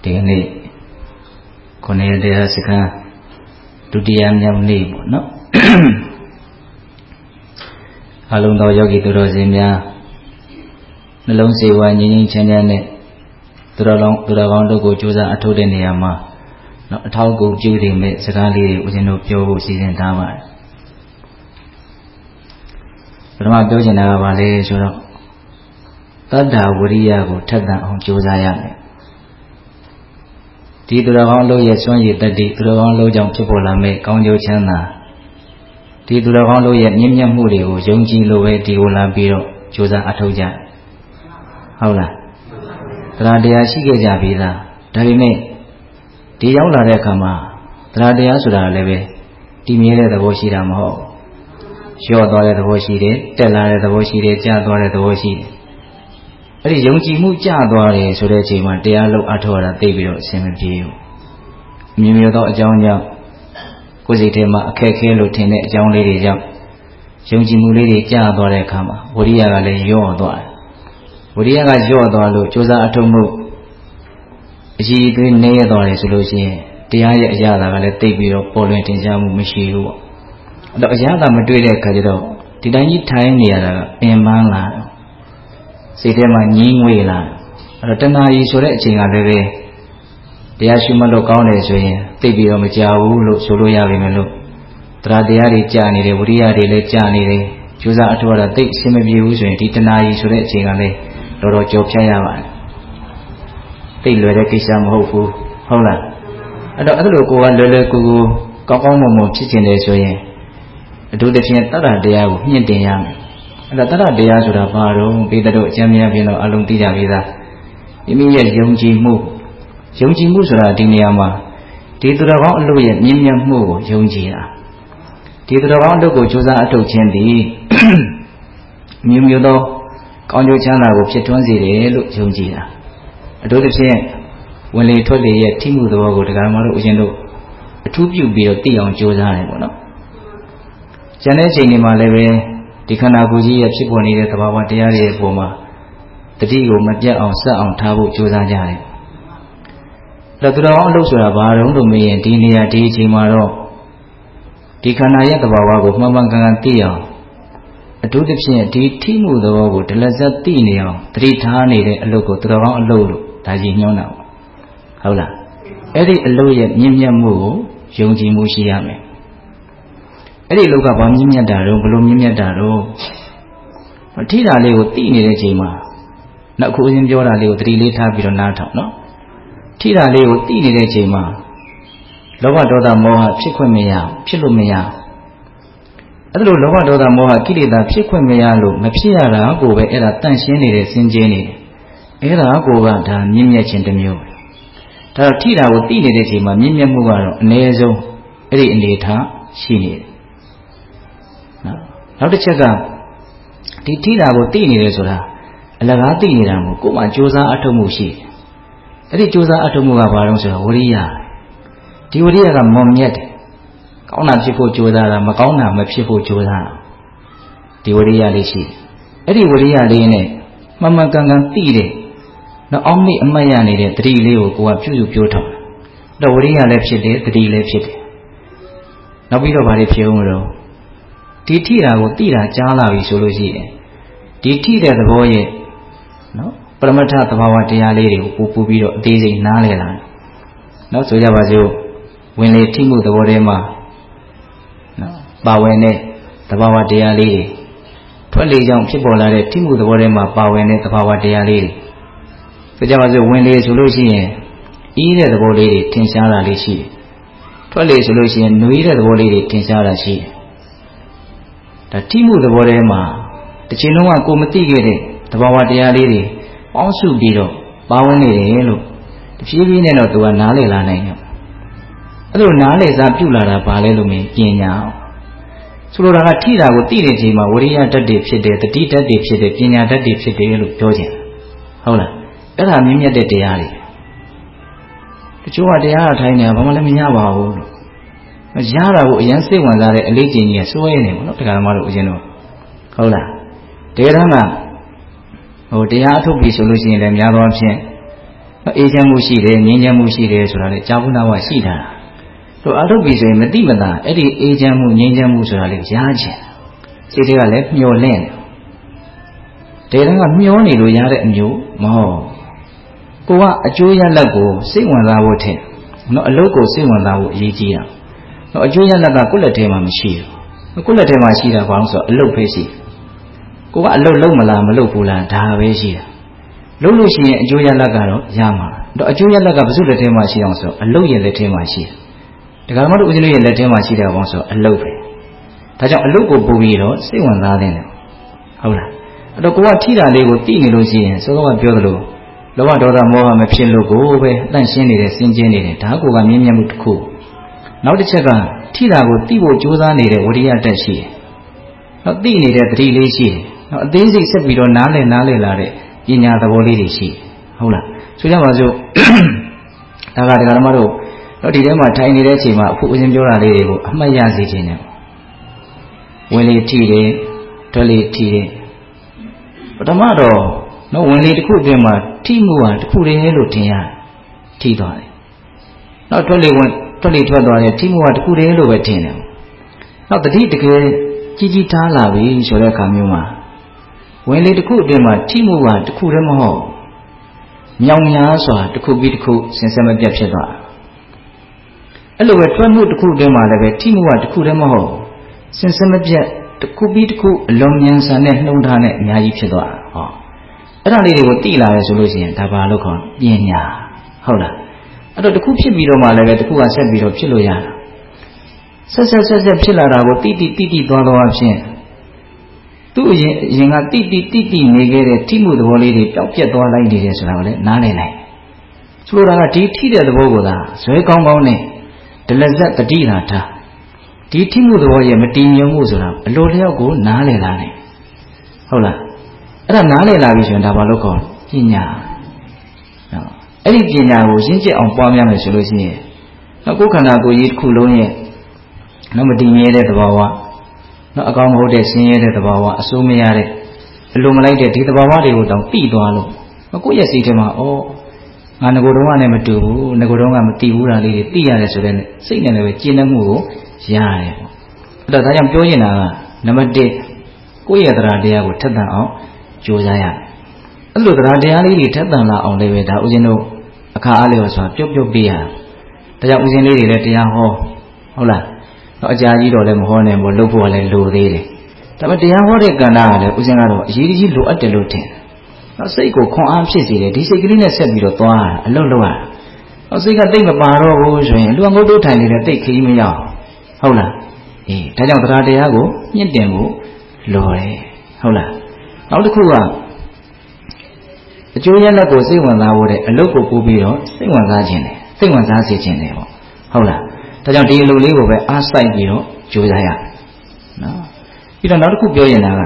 ဒီနေ့ကိုနေတရားစခန်းဒုတိယမြောက်နေ့ပေါ့နော်အလုံးတော်ယောဂီသူတော်စင်များနှလုံးစေဝါငြိမ်းငြိမ်းချမ်းချမ်းနဲ့သူတော်ကောင်းတို့ကိုကြိုးစားအထောက်တဲ့နေရာမှာနော်အထောက်အကူပြုတဲ့မဲ့စကားလေးတွေဦးဇင်းတို့ပြောဖို့စီစဉ်ထားပါတယ်ပထမပြောချင်တာကဘာလဲဆိုတော့တတ္တဝရိယကိုထက်သန်အောင်ကြိုးစားရမယ်ဒီသူတော်ကောင်းတို့ရဲ့စွန့်ရည်တတ္တိသူတော်ကောင်းတို့ကြောင့်ဖြစ်ပေါ်လာမဲ့ကောင်းကျိုးချမ်းသာဒီသူတော်ကောင်းတို့ရဲ့မြင့်မြတ်မှုတွေကိုယုံကြည်လို့ပဲဒီကိုလာပြီးတော့ကြိုးစားအထောက်ကြဟုတ်လားတရားရှိခဲ့ကြပြီလားဒါပေမဲ့ဒီရောက်လာတဲ့အခါမှာတရားဆိုတာလည်းပဲတည်မြဲတဲ့သဘောရှိတာမဟုတ်လျော့သွားတဲ့သဘောရှိတယ်တက်လာတဲ့သဘောရှိတယ်ကျသွားတဲ့သဘောရှိတယ်အဲ့ဒီယုံကြည်မှုကျသွားတယ်ဆိုတဲ့အချိန်မှာတရားလုံးအထောက်ရတာသိပြီးတော့အဆင်မပြေဘူးအမျိုးမျိုးသောအကြောင်းကြောင့်ကိုယ်စိတ်ထဲမှာအခက်ခဲလို့ထင်တဲ့အကြောင်းလေးတွေကြောင့်ယုံကြည်မှုလေးတွေကျသွားတဲ့အခါမှာဝိရိယကလည်းလျော့သွားတယ်ဝိရိယကလျော့သွားလို့ကြိုးစားအထောက်မှုအကြီးအသေးနည်းသွားတယ်ဆိုလို့ရှိရင်တရားရဲ့အရာကလည်းသိပြီးတော့ပေါ်လွင်ထင်ရှားမှုမရှိဘူးပေါ့အဲ့တော့အရာကမတွေ့တဲ့အခါကျတော့ဒီတိုင်းကြီးထိုင်နေရတာကပင်ပန်းလာစိတ်ထဲမှာညှင်းငွေလာအဲ့တော့တဏှာကြီးဆိုတဲ့အချိန်ကလည်းပဲတရားရှိမှလို့ကောင်းတယ်ဆိုရင်သိပြီးတော့မကြဘူးလို့ဆိုလို့ရပြီမလို့တရားတွေကြာနေတယ်ဝိရိယတွေလည်းကြာနေတယ်ကြိုးစားအထောက်အတာသိအဆင်မပြေဘူးဆိုရင်ဒီတဏှာကြီးဆိုတဲ့အချိန်ကလည်းတော်တော်ကြော်ဖြတ်ရပါတယ်သိလွယ်တဲ့ကိစ္စမဟုတ်ဘူးဟုတ်လားအဲ့တော့အဲ့လိုကိုယ်ကလွယ်လွယ်ကူကူကောင်းကောင်းမွန်မွန်ဖြစ်ခြင်းတယ်ဆိုရင်အထူးသဖြင့်တတ္တတရားကိုမြင့်တင်ရမယ်အဲ့ဒါတတ္တတရားဆိုတာဘာတော့ဘိဓတို့အကျမ်းများပြင်တော့အလုံးသိကြပြီသားမိမိရဲ့ယုံကြည်မှုဆိုတာဒီနေရာမှာဒီသူတော်ကောင်းအလုပ်ရဲ့မြင့်မြတ်မှုကိုယုံကြည်တာဒီသူတော်ကောင်းအလုပ်ကိုကြိုးစားအထောက်ခြင်းသည်မျိုးမျိုးသောကောင်းကျိုးချမ်းသာကိုဖြစ်ထွန်းစေတယ်လို့ယုံကြည်တာအထူးသဖြင့်ဝင်လေထွက်လေရဲ့ထိမှုသဘောကိုတရားမတို့ဦးဇင်းတို့အထူးပြုပြီးတော့သိအောင်ကြိုးစားတယ်ပေါ့နော်ကျန်တဲ့အချိန်တွေမှာလည်းပဲဒီခန္ဓာကိုယ်ကြီးရဲ့ဖြစ်ပေါ်နေတဲ့သဘာဝတရားတွေရဲ့ပုံမှာတတိကိုမပြတ်အောင်ဆက်အောင်ထားဖို့ကြိုးစားကြတယ်အဲ့တော့သူတော်ကောင်းအလုပ်ဆိုတာဘာတုံးလို့မေးရင်ဒီနေရာဒီအချိန်မှာတော့ဒီခန္ဓာရဲ့သဘာဝကိုမှန်မှန်ကန်ကန်သိအောင်အထူးသဖြင့်ဒီထိမှုသဘောကိုဒလဇတ်သိနေအောင်တတိထားနေတဲ့အလုပ်ကိုသူတော်ကောင်းအလုပ်လို့ဒါကြီးညွှန်းတာပေါ့ဟုတ်လားအဲ့ဒီအလုပ်ရဲ့မြင့်မြတ်မှုကိုယုံကြည်မှုရှိရမယ်အဲ့ဒီအလုပ်ကဘာမြင့်မြတ်တာတော့ဘလို့မြင့်မြတ်တာတော့ထိတာလေးကိုသိနေတဲ့အချိန်မှာနောက်အခုအရင်ပြောတာလေးကိုတတိလေးထားပြီးတော့နားထောင်နော်ထိတာလေးကိုသိနေတဲ့အချိန်မှာလောဘဒေါသမောဟဖြစ်ခွင့်မရဖြစ်လို့မရအဲ့လိုလောဘဒေါသမောဟကိလေသာဖြစ်ခွင့်မရလို့မဖြစ်ရတာကိုပဲအဲ့ဒါတန့်ရှင်းနေတဲ့စင်ကြယ်နေတယ်အဲ့ဒါကိုကဒါမြင့်မြတ်ခြင်းတစ်မျိုးပဲဒါတော့ထိတာကိုသိနေတဲ့အချိန်မှာမြင့်မြတ်မှုကတော့အနည်းဆုံးအဲ့ဒီအနေထားရှိနေတယ်နော်နောက်တစ်ချက်ကဒီထိတာကိုသိနေတယ်ဆိုတာအလကားသိနေတာမဟုတ်ကိုယ်မှကြိုးစားအထောက်မှုရှိတယ်အဲ့ဒီကြိုးစားအထောက်မှုကဘာလို့ဆိုတော့ဝိရိယဒီဝိရိယကမွန်မြတ်တယ်ကောင်းတာဖြစ်ဖို့ကြိုးစားတာမကောင်းတာမဖြစ်ဖို့ကြိုးစားတာဒီဝိရိယလေးရှိတယ်အဲ့ဒီဝိရိယလေးနဲ့မှန်မှန်ကန်ကန်သိတယ်နောက်အောက်မေ့အမှတ်ရနေတဲ့တတိလေးကိုကိုယ်ကပြုစုပြောထောင်တယ်ဝိရိယလည်းဖြစ်တယ်တတိလည်းဖြစ်တယ်နောက်ပြီးတော့ဗာတွေဖြစ်အောင်လို့ဒီထိတာကိုသိတာကြားလာပြီဆိုလို့ရှိရင်ဒီထိတဲ့သဘောရဲ့နော်ပရမတ္ထသဘာဝတရားလေးတွေကိုပူပြီးတော့အသေးစိတ်နားလည်လာတယ်နော်ဆိုကြပါစို့ဝင်လေထိမှုသဘောထဲမှာနော်ပါဝင်တဲ့သဘာဝတရားလေးတွေထွက်လေကြောင့်ဖြစ်ပေါ်လာတဲ့ထိမှုသဘောထဲမှာပါဝင်တဲ့သဘာဝတရားလေးတွေဆိုကြပါစို့ဝင်လေဆိုလို့ရှိရင်ဤတဲ့သဘောလေးတွေထင်ရှားတာလေးရှိတယ်ထွက်လေဆိုလို့ရှိရင်နှွေးတဲ့သဘောလေးတွေထင်ရှားတာရှိတယ်ဒါထိမှုသဘောထဲမှာတစ်ချိန်လုံးကကိုမသိခဲ့တဲ့သဘာဝတရားလေးတွေပေါင်းစုပြီးတော့ပါဝင်နေတယ်လို့တဖြည်းဖြည်းနဲ့တော့သူကနားလည်လာနိုင်တယ်အဲ့လိုနားလည်စားပြုလာတာဘာလဲလို့မြင်ပညာအောင်ဆိုလိုတာကထိတာကိုသိတဲ့ချိန်မှာဝိရိယတတ်တွေဖြစ်တယ်တတိတတ်တွေဖြစ်တယ်ပညာတတ်တွေဖြစ်တယ်လို့ပြောချင်ဟုတ်လားအဲ့ဒါမြင့်မြတ်တဲ့တရားတွေတချို့ကတရားအထိုင်းနေတာဘာမှလည်းမရပါဘူးလို့ရတာကိုအရင်စိတ်ဝင်စားတဲ့အလေးကျင့်ကြီးကစွဲနေပေါ့နော်တရားဓမ္မတို့ဦးဇင်းတို့ဟုတ်လားတကယ်တမ်းကတရားအထုတ်ပြီဆိုလို့ရှိရင်လည်းများသောအားဖြင့်အေဂျင့်မှုရှိတယ်ငြင်းချမ်းမှုရှိတယ်ဆိုတာလေကြာဘူးနာဝရှိတာတို့အထုတ်ပြီဆိုရင်မတိမတာအဲ့ဒီအေဂျင့်မှုငြင်းချမ်းမှုဆိုတာလေရားချင်စိတ်တွေကလည်းမျောလင့်တယ်တကယ်တော့မျောနေလို့ရတဲ့အမျိုးမဟုတ်ကိုကအကျိုးရလဒ်ကိုစိတ်ဝင်စားဖို့ထင်နော်အလုပ်ကိုစိတ်ဝင်စားဖို့အရေးကြီးတာနော်အကျိုးရလဒ်ကကိုယ့်လက်ထဲမှာမရှိဘူးကိုယ့်လက်ထဲမှာရှိတာဘာလို့ဆိုတော့အလုပ်ပဲရှိကိုကအလုပ်လုပ်မလားမလုပ်ဘူးလားဒါပဲရှိတာလုပ်လို့ရှိရင်အကျိုးရလဒ်ကတော့ရမှာတော့အကျိုးရလဒ်ကဘယ်သူလက်ထဲမှာရှိအောင်ဆိုတော့အလုပ်ရဲ့လက်ထဲမှာရှိတယ်ဒါကမှတို့ဦးဇင်းတို့ရဲ့လက်ထဲမှာရှိတယ်ဘောဆိုတော့အလုပ်ပဲဒါကြောင့်အလုပ်ကိုပို့ပြီးတော့စိတ်ဝင်စားတဲ့တယ်ဟုတ်လားအဲ့တော့ကိုကထိတာလေးကိုသိနေလို့ရှိရင်စောစောကပြောသလိုလောဘဒေါသမောဟမဖြစ်လို့ကိုပဲအတန့်ရှင်းနေတယ်စင်ကြင်းနေတယ်ဒါကိုကမြင်မြတ်မှုတစ်ခုနောက်တစ်ချက်ကထိတာကိုသိဖို့ကြိုးစားနေတဲ့ဝိရိယတက်ရှိတယ်နောက်သိနေတဲ့သတိလေးရှိတယ်နောက်အသေးစိတ်ဆက်ပြီးတော့နားလည်လာတဲ့ပညာသဘောလေးတွေရှိဟုတ်လားဆိုကြပါစို့ဒါကဒကာဓမ္မတို့တော့ဒီထဲမှာထိုင်နေတဲ့အချိန်မှာအခုဦးဇင်းပြောတာလေးတွေကိုအမှတ်ရစေခြင်းနဲ့ဝင်လေထိတယ်ထွက်လေထိတယ်ပထမတော့နော်ဝင်လေတစ်ခုအတွင်းမှာထိမှုဟာတစ်ခုတည်းလို့ထင်ရထိသွားတယ်နောက်ထွက်လေထွက်သွားတယ်ထိမှုဟာတစ်ခုတည်းလို့ပဲထင်တယ်နောက်တတိတကယ်ကြီးထားလာပြီဆိုတဲ့အခါမျိုးမှာဝင်လေတစ်ခုအတွင်းမှာထိမှုဟာတစ်ခုတည်းမဟုတ်မြောင်များစွာတစ်ခုပြီးတစ်ခုဆင်ဆက်မပြတ်ဖြစ်သွားအဲ့လိုပဲထွက်မှုတစ်ခုအတွင်းမှာလည်းပဲထိမှုဟာတစ်ခုတည်းမဟုတ်ဆင်ဆက်မပြတ်တစ်ခုပြီးတစ်ခုအလုံးမြန်ဆန်တဲ့နှုံထားနဲ့အများကြီးဖြစ်သွားဟောအဲ့ဒါလေးတွေကိုသိလာရဲဆိုလို့ရှိရင်ဒါပါလို့ခေါ်ပညာဟုတ်လားအဲ့တော့တစ်ခုဖြစ်ပြီးတော့မှလည်းပဲတစ်ခုကဆက်ပြီးတော့ဖြစ်လို့ရတာဆက်ဖြစ်လာတာကိုတိသွားတော့အဖြစ်သူ့အရင်ကတိနေခဲ့တဲ့ထိမှုသဘောလေးတွေပျောက်ပြက်သွားလိုက်နေတယ်ဆိုတာကိုလည်းနားလည်နိုင်ဆိုလိုတာကဒီထိတဲ့သဘောကိုသာဇွဲကောင်းနဲ့ဒလဇက်တတိလာထားဒီထိမှုသဘောရဲ့မတည်ငြိမ်မှုဆိုတာအလိုလျောက်ကိုနားလည်လာတယ်ဟုတ်လားအဲ့ဒါနားလည်လာပြီဆိုရင်ဒါဘာလို့ခေါ်ပညာနော်အဲ့ဒီပညာကိုရှင်းကျက်အောင်ပွားများမယ်ဆိုလို့ရှိရင်နောက်ကိုယ်ခန္ဓာကိုယ်ကြီးတစ်ခုလုံးရဲ့နောက်မတည်ငြိမ်တဲ့သဘောဝနောက်အကောင်မဟုတ်တဲ့ဆင်းရဲတဲ့သဘောဝအစိုးမရတဲ့အလိုမလိုက်တဲ့ဒီသဘောဝတွေကိုတောင်သိသွားလို့ကိုယ့်ရဲ့စိတ်ထဲမှာငါငကိုယ်တုံးကလည်းမတူဘူးငကိုယ်တုံးကမသိဘူးတာလေးတွေသိရတယ်ဆိုတဲ့စိတ်နဲ့လည်းပဲကျင့်တတ်မှုကိုရတယ်ပေါ့အဲ့ဒါကြောင့်ပြောနေတာကနံပါတ်1ကိုယ့်ရဲ့တရားတရားကိုထက်သန်အောင်ကြိုးစားရအဲ့လိုတရားတရားလေးတွေထက်သန်လာအောင်လည်းပဲဒါဥစဉ်တို့အခါအားလျော်စွာပြုတ်ပေးရဒါကြောင့်ဥစဉ်လေးတွေလည်းတရားဟောဟုတ်လားတော့အကြာကြီးတော့လည်းမဟောနိုင်ဘူးလုပ်ဖို့လည်းလိုသေးတယ်ဒါပေမဲ့တရားဟောတဲ့ကဏ္ဍကလည်းဥစဉ်ကတော့အရေးကြီးလိုအပ်တယ်လို့ထင်တော့စိတ်ကိုခွန်အားဖြစ်စေတယ်ဒီစိတ်ကလေးနဲ့ဆက်ပြီးတော့သွားအလုပ်လုပ်ရတော့စိတ်ကတိတ်မပါတော့ဘူးဆိုရင်လူငုတ်တို့ထိုင်နေတဲ့တိတ်ခရီးမရောက်ဟုတ်လားဒါကြောင့်တရားတရားကိုမြင့်တင်ဖို့လိုတယ်ဟုတ်လားနောက်တစ်ခုကအကျိုးရလဒ်ကိုစိတ်ဝင်စားဖို့တဲ့အလုပ်ကိုပို့ပြီးတော့စိတ်ဝင်စားခြင်းတယ်စိတ်ဝင်စားစေခြင်းတယ်ပေါ့ဟုတ်လားဒါကြောင့်ဒီအလုပ်လေးကိုပဲအားစိုက်ပြီးတော့ကြိုးစားရနော်ပြီးတော့နောက်တစ်ခုပြောရင်က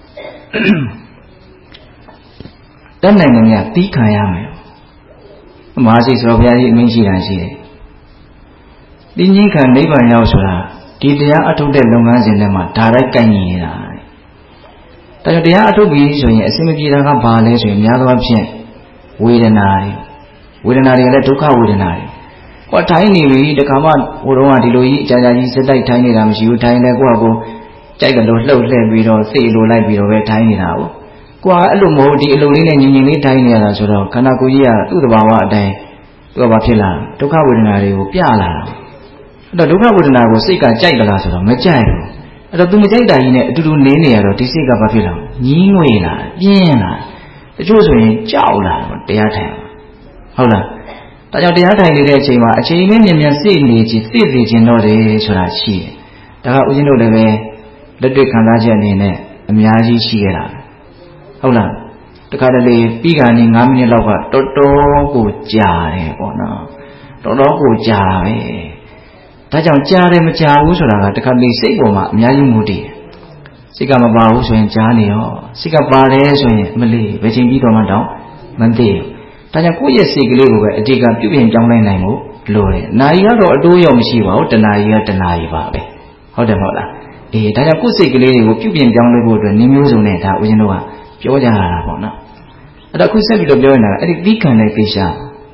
တတ်နိုင်တယ်သီးခံရမယ်မဟာရှိဆိုတော့ဘုရားကြီးအမိန့်ရှိတာရှိတယ်သီးငင်းခံနိဗ္ဗာန်ရောက်ဆိုတာဒီတရားအထုတ်တဲ့လုပ်ငန်းစဉ်ထဲမှာဒါရိုက်ကိုင်ညီနေတာဒါကြောင့်တရားအထုတ်ပြီးဆိုရင်အစင်မပြေတာကဘာလဲဆိုရင်များသောအားဖြင့်ဝေဒနာတွေကလည်းဒုက္ခဝေဒနာတွေထိုင်နေပြီတခါမှဟိုတုန်းကဒီလိုကြီးအကြာကြီးစက်တိုက်ထိုင်နေတာမရှိဘူးထိုင်လဲကိုယ့်အကိုကြိုက်တယ်လို့လှုပ်လှဲ့ပြီးတော့စိတ်လိုလိုက်ပြီးတော့ပဲထိုင်နေတာကိုယ်ကအဲ့လိုမဟုတ်ဒီအလုပ်လေးနဲ့ညင်ညင်လေးထိုင်နေရတာဆိုတော့ခန္ဓာကိုယ်ကြီးကသူ့သဘာဝအတိုင်းသူကဘာဖြစ်လာဒုက္ခဝေဒနာတွေကိုပြလာတာအဲ့တော့ဒုက္ခဝေဒနာကိုစိတ်ကကြိုက်ကြလားဆိုတော့မကြိုက်ဘူးအဲ့တော့သူမကြိုက်တာကြီးနဲ့အတူတူနေနေရတော့ဒီစိတ်ကဘာဖြစ်လာညင်းငွေလာပြင်းလာတချို့ဆိုရင်ကြောက်လာတော့တရားထိုင်ဟုတ်လားဒါကြောင့်တရားထိုင်နေတဲ့အချိန်မှာအချိန်နဲ့မြန်စိတ်နေခြင်းသိစေခြင်းတော့တယ်ဆိုတာရှိတယ်ဒါကဦးဇင်းတို့လည်းပဲလက်တွေ့ခံစားချက်အနေနဲ့အများကြီးရှိခဲ့တာဟုတ်လားတခါတလေပြီးခါနေ9မိနစ်လောက်ကတော်တော်ကိုကြာတယ်ပေါ့နော်တော်တော်ကိုကြာပဲဒါကြောင့်ကြာတယ်မကြာဘူးဆိုတာကတခါလေစိတ်ပေါ်မှာအများကြီးမူတည်စိတ်ကမပါဘူးဆိုရင်ကြာနေရောစိတ်ကပါတယ်ဆိုရင်မလေးဘယ်ချိန်ပြီးတော့မှတော့မသိဘူးဒါကြောင့်ကိုယ့်ရဲ့စိတ်ကလေးကိုပဲအတိတ်ကပြုပြင်ပြောင်းလဲနိုင်ဖို့လိုတယ်။နာရီကတော့အတိုးရောမရှိပါဘူး။တဏှာကြီးကတဏှာကြီးပါပဲ။ဟုတ်တယ်မဟုတ်လား။ဒါကြောင့်ကိုယ့်စိတ်ကလေးတွေကိုပြုပြင်ပြောင်းလဲဖို့အတွက်နည်းမျိုးစုံနဲ့ဒါဦးဇင်းတို့ကပြောကြရတာပေါ့နော်။အဲ့တော့အခုဆက်ပြီးတော့ပြောနေတာအဲ့ဒီသီးခံတဲ့ကိစ္စ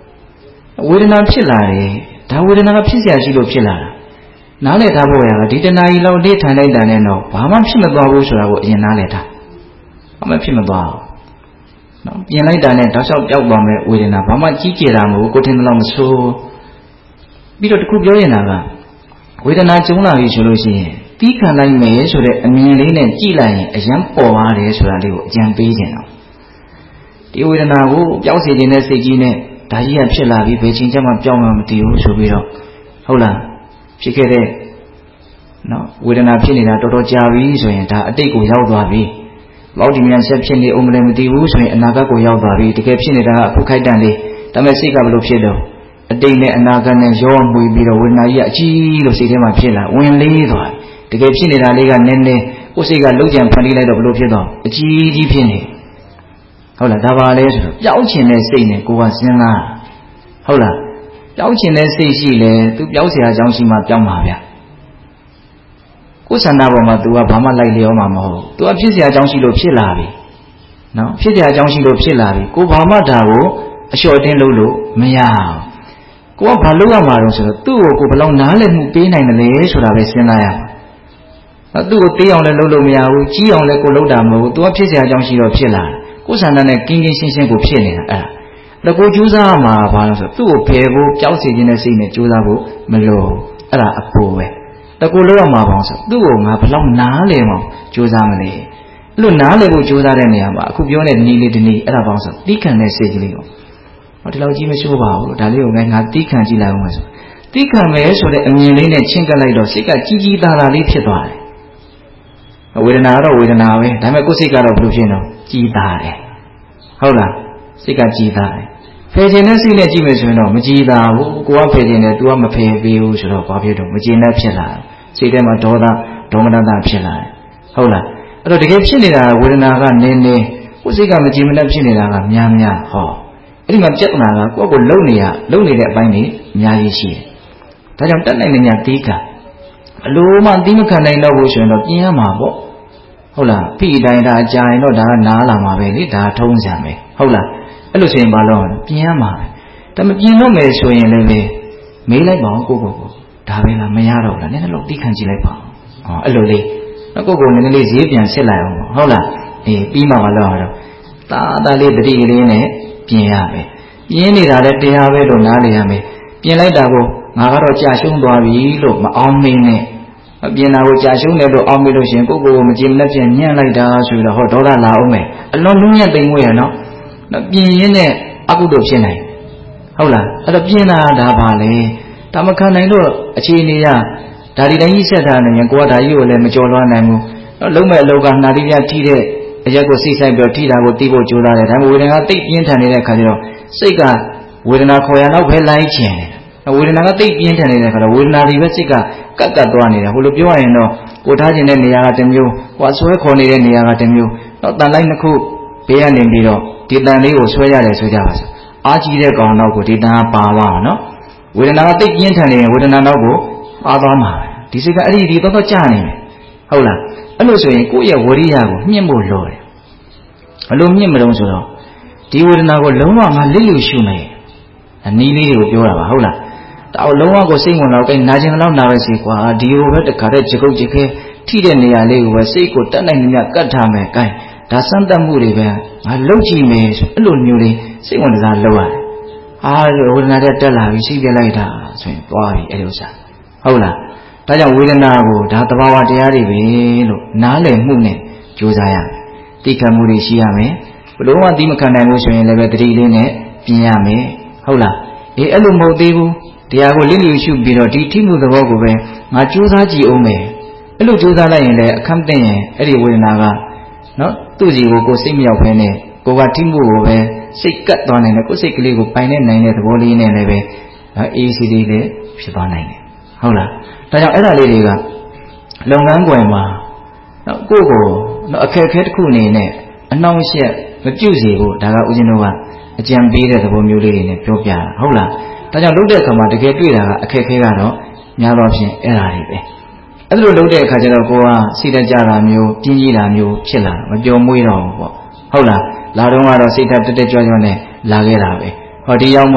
ဝေဒနာဖြစ်လာတယ်ဒါဝေဒနာကဖြစ်เสียရှိလို့ဖြစ်လာတာနားလည်ထားဖို့ရတာဒီတဏှာကြီးလောက်လေးထိုင်လိုက်တာနဲ့တော့ဘာမှဖြစ်မသွားဘူးဆိုတာကိုအရင်နားလည်ထားဘာမှဖြစ်မသွားဘူးနော်ပြင်လိုက်တာနဲ့တောက်လျှောက်ပျောက်သွားမယ်ဝေဒနာဘာမှကြီးကျယ်တာမဟုတ်ကိုထင်တယ်လို့မဆိုးပြီးတော့တခုပြောရင်ကဝေဒနာကျုံလာပြီဆိုလို့ရှိရင်တီးခံလိုက်မယ်ဆိုတဲ့အမြင်လေးနဲ့ကြည့်လိုက်ရင်အရင်ပေါ်ပါတယ်ဆိုတာလေးကိုအကြံပေးခြင်းတော့ဒီဝေဒနာကိုပျောက်စေခြင်းနဲ့စိတ်ကြီးနဲ့ဒါကြီးကဖြစ်လာပြီးဘယ်ချိန်ကျမှပျောက်မှမသိဘူးဆိုပြီးတော့ဟုတ်လားဖြစ်ခဲ့တဲ့နော်ဝေဒနာဖြစ်နေတာတော်တော်ကြာပြီဆိုရင်ဒါအတိတ်ကိုရောက်သွားပြီလောက်ဒီမြန်ဆက်ဖြစ်နေအောင်မလည်းမသိဘူးဆိုရင်အနာဂတ်ကိုရောက်သွားပြီတကယ်ဖြစ်နေတာကအခုခိုက်တန်လေးဒါပေမဲ့စိတ်ကဘယ်လိုဖြစ်တော့အတိတ်နဲ့အနာဂတ်နဲ့ရောမှွေပြီးတော့ဝေဒနာကြီးကအကြီးလို့စိတ်ထဲမှာဖြစ်လာဝင်လေးသွားတကယ်ဖြစ်နေတာလေးကနည်းနည်းကိုယ်စိတ်ကလုံးကြံဖန်တီးလိုက်တော့ဘယ်လိုဖြစ်တော့အကြီးကြီးဖြစ်နေဟုတ်လားဒါပါလဲဆိုတော့ပျောက်ချင်တဲ့စိတ်နဲ့ကိုယ်ကစဉ်းစားဟုတ်လားပျောက်ချင်တဲ့စိတ်ရှိလဲသူပျောက်เสียအကြောင်းရှိမှပျောက်မှာဗျကိုယ်ဆန္ဒပေါ်မှာ तू ကဘာမှလိုက်လျောမှာမဟုတ် तू ကဖြစ်เสียအကြောင်းရှိလို့ဖြစ်လာပြီနော်ဖြစ်เสียအကြောင်းရှိလို့ဖြစ်လာပြီကိုဘာမှဒါကိုအလျှော့တင်းလုပ်လို့မရဘူးကိုကဘာလုပ်ရမှာတော့ဆိုတော့သူ့ကိုဘယ်လောက်နားလည်မှုပေးနိုင်တယ်လဲဆိုတာပဲစဉ်းစားရမှာသူ့ကိုသေးအောင်လည်းလုပ်လို့မရဘူးကြီးအောင်လည်းကိုလုပ်တာမဟုတ်ဘူး तू ကဖြစ်เสียအကြောင်းရှိတော့ဖြစ်လာတယ်ကိုယ်ဆန္ဒနဲ့ကင်းကင်းရှင်းရှင်းကိုဖြစ်နေတာအဲ့ဒါแล้วကိုကြိုးစားမှာဘာလို့ဆိုသူ့ကိုဖယ်ဖို့ပျောက်စေခြင်းနဲ့စိတ်နဲ့ကြိုးစားဖို့မလိုအဲ့ဒါအပေါ်ပဲแล้วကိုလို့ရမှာပေါ့ဆိုသူ့ကိုငါဘယ်လောက်နားလဲမို့ကြိုးစားမလဲအဲ့လိုနားလဲဖို့ကြိုးစားတဲ့နေရာမှာအခုပြောတဲ့နည်းလေးဒီနည်းအဲ့ဒါပေါ့ဆိုတီးခံတဲ့စိတ်ကလေးကိုဒီလောက်ကြီးမရှိပါဘူးဒါလေးကိုငါတီးခံကြည့်လိုက်အောင်ဆိုတီးခံမယ်ဆိုတဲ့အမြင်လေးနဲ့ချင်းကပ်လိုက်တော့စိတ်ကကြီးကြီးသားသားလေးဖြစ်သွားတယ်ဝေဒနာကတော့ဝေဒနာပဲဒါပေမဲ့ကိုယ်စိတ်ကတော့ဘယ်လိုဖြစ်နေကြီးသားတယ်ဟုတ်လားစိတ်ကကြီးသားတယ်ဖယ်ခြင်းနဲ့စိတ်နဲ့ကြည့်မယ်ဆိုရင်တော့မကြီးသားဘူးကိုကဖယ်ခြင်းနဲ့ तू ကမဖယ်ပေးဘူးဆိုတော့ဘာဖြစ်တော့မကျေနပ်ဖြစ်လာတယ်စိတ်ထဲမှာဒေါမနတဖြစ်လာတယ်ဟုတ်လားအဲ့တော့တကယ်ဖြစ်နေတာဝေဒနာကနည်းနည်းကိုယ်စိတ်ကမကြည်မနှက်ဖြစ်နေတာကများများဟောအဲ့ဒီမှာပြဿနာကကိုယ့်ကိုလုံနေတဲ့အပိုင်းတွေအများကြီးရှိတယ်ဒါကြောင့်တက်နိုင်တဲ့ညတီးကဘလို့မှတီးမခံနိုင်တော့ဘူးဆိုရင်တော့ပြင်းရမှာပေါ့ဟုတ်လားဖိတိုင်းဒါကြာရင်တော့ဒါကနားလာမှာပဲလေဒါထုံးစံပဲဟုတ်လားအဲ့လိုဆိုရင်ဘာလို့ပြင်းရမှာပဲဒါမပြင်းတော့မယ်ဆိုရင်လည်းမေးလိုက်ပါဦးကိုဒါပဲလားမရတော့ဘူးလားနည်းနည်းလောက်တီးခံကြည့်လိုက်ပါဦးဟောအဲ့လိုလေးကိုနည်းနည်းလေးဈေးပြန်စစ်လိုက်အောင်ဟုတ်လားအေးပြီးမှမလို့တော့တာလေးတတိလေးနဲ့ပြင်ရမယ်ပြင်းနေတာလည်းတရားပဲလို့နားလေရမယ်ပြင်လိုက်တာကိုငါကတော့ကြာရှုံးသွားပြီလို့မအောင်မင်းနဲ့ပြင်တာကိုကြာရှုံးတယ်လို့အောင်မင်းလို့ရှင်ကိုမကြည်မနှက်ပြန်ညံ့လိုက်တာဆိုတော့ဟောဒေါသလာအောင်မယ်အလွန်လုံးညံ့သိမ်ငွေရနော်ပြင်ရင်းနဲ့အကုသို့ဖြစ်နိုင်ဟုတ်လားအဲ့တော့ပြင်တာဒါပါလေဒါမခံနိုင်တော့အခြေအနေကဒါဒီတိုင်းကြီးဆက်ထားနေရင်ကိုကဒါကြီးကိုလည်းမကြော်လွှမ်းနိုင်ဘူးလုံးမဲ့အလောကနှာတိပြထိတဲ့အရက်ကိုစိတ်ဆိုင်ပြီးထိတာကိုတီးဖို့ကြိုးစားတယ်ဒါပေမဲ့ဝေဒနာကတိတ်ပြင်းထန်နေတဲ့အခါကျတော့စိတ်ကဝေဒနာခေါ်ရတော့ပဲလိုက်ချင်တယ်ဝေဒနာကတိတ်ပြင်းထန်နေတဲ့အခါတော့ဝေဒနာတွေပဲစိတ်ကကတ်သွားနေတယ်ဟိုလိုပြောရရင်တော့ကိုထားခြင်းတဲ့နေရာကတစ်မျိုးဟိုအဆွဲခေါ်နေတဲ့နေရာကတစ်မျိုးတော့တန်လိုက်နှစ်ခုဘေးကနေပြီးတော့ဒီတန်လေးကိုဆွဲရတယ်ဆိုကြပါစို့အားကြီးတဲ့ကောင်တော့ကိုဒီတန်ကပါသွားမှာနော်ဝေဒနာကတိတ်ပြင်းထန်နေရင်ဝေဒနာတော့ကိုပါသွားမှာဒီစိတ်ကအဲ့ဒီတော့ကြာနေတယ်ဟုတ်လားအဲ့လိုဆိုရင်ကိုယ့်ရဲ့ဝရိယကိုမြင့်ဖို့လိုတယ်ဘလို့မြင့်မလို့ဆိုတော့ဒီဝေဒနာကိုလုံးဝငါလစ်လျူရှုမယ်အနည်းလေးတွေကိုပြောတာပါဟုတ်လားတောက်လုံးဝကိုစိတ်ဝင်တော့ကဲနာကျင်တော့နာပဲစီကွာဒီလိုပဲတခါတည်းကြကုတ်ကြခဲထိတဲ့နေရာလေးကိုပဲစိတ်ကိုတတ်နိုင်နေမြကတ်ထားမယ်ကဲဒါစမ်းသပ်မှုတွေပဲငါလှုပ်ကြည့်မယ်ဆိုအဲ့လိုမျိုးလေးစိတ်ဝင်စားလှုပ်ရတယ်ဝေဒနာတွေတက်လာပြီရှိပြလိုက်တာဆိုရင်သွားပြီအဲ့ဒီဥစ္စာဟုတ်လားဒါကြောင့်ဝေဒနာကိုဒါသဘာဝတရားတွေပဲလို့နားလည်မှုနဲ့ကြိုးစားရမယ်သိခံမှုတွေရှိရမယ်ဘလို့မှသိမခံနိုင်ဘူးဆိုရင်လည်းပဲတတိလေးနဲ့ပြင်ရမယ်ဟုတ်လားအဲ့လိုမဟုတ်သေးဘူးတရားကိုလစ်လျူရှုပြီးတော့ဒီထိမှုသဘောကိုပဲငါကြိုးစားကြည့်အောင်မယ်အဲ့လိုကြိုးစားလိုက်ရင်လည်းအခမ်းသိရင်အဲ့ဒီဝေဒနာကနော်သူ့စီကိုစိတ်မရောက်ဖ ೇನೆ ကိုကထိမှုကိုပဲစိတ်ကတ်သွားနိုင်တယ်ကိုစိတ်ကလေးကိုပိုင်နေနိုင်တဲ့သဘောလေးနဲ့လည်းပဲအေးစီလေးလေးဖြစ်သွားနိုင်တယ်ဟုတ်လားဒါကြောင့်အဲ့ဒါလေးတွေကလုပ်ငန်းခွင်မှာနော်ကိုအခက်အခဲတစ်ခုအနေနဲ့အနှောင့်အယှက်မပြုတ်စေဖို့ဒါကဦးဇင်းတို့ကအကြံပေးတဲ့သဘောမျိုးလေးတွေနဲ့ပြောပြတာဟုတ်လားဒါကြောင့်လုပ်တဲ့အခါမှာတကယ်တွေ့တာကအခက်အခဲကတော့များသောဖြင့်အဲ့ဒါတွေပဲအဲ့လိုလုပ်တဲ့အခါကျတော့ကိုကစိတ်တကြတာမျိုးပြင်းကြီးတာမျိုးဖြစ်လာမပျော်မွေးတော့ဘူးပေါ့ဟုတ်လားလာတော့ကတော့စိတ်ဓာတ်တက်တက်ကြွကြွနဲ့လာခဲ့တာပဲဟောဒီရောက်မှအ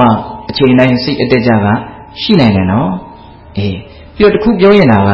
အချိန်တိုင်းစိတ်အတက်ကြကရှိနိုင်တယ်နော်ပြီးတော့တစ်ခုပြောရင်က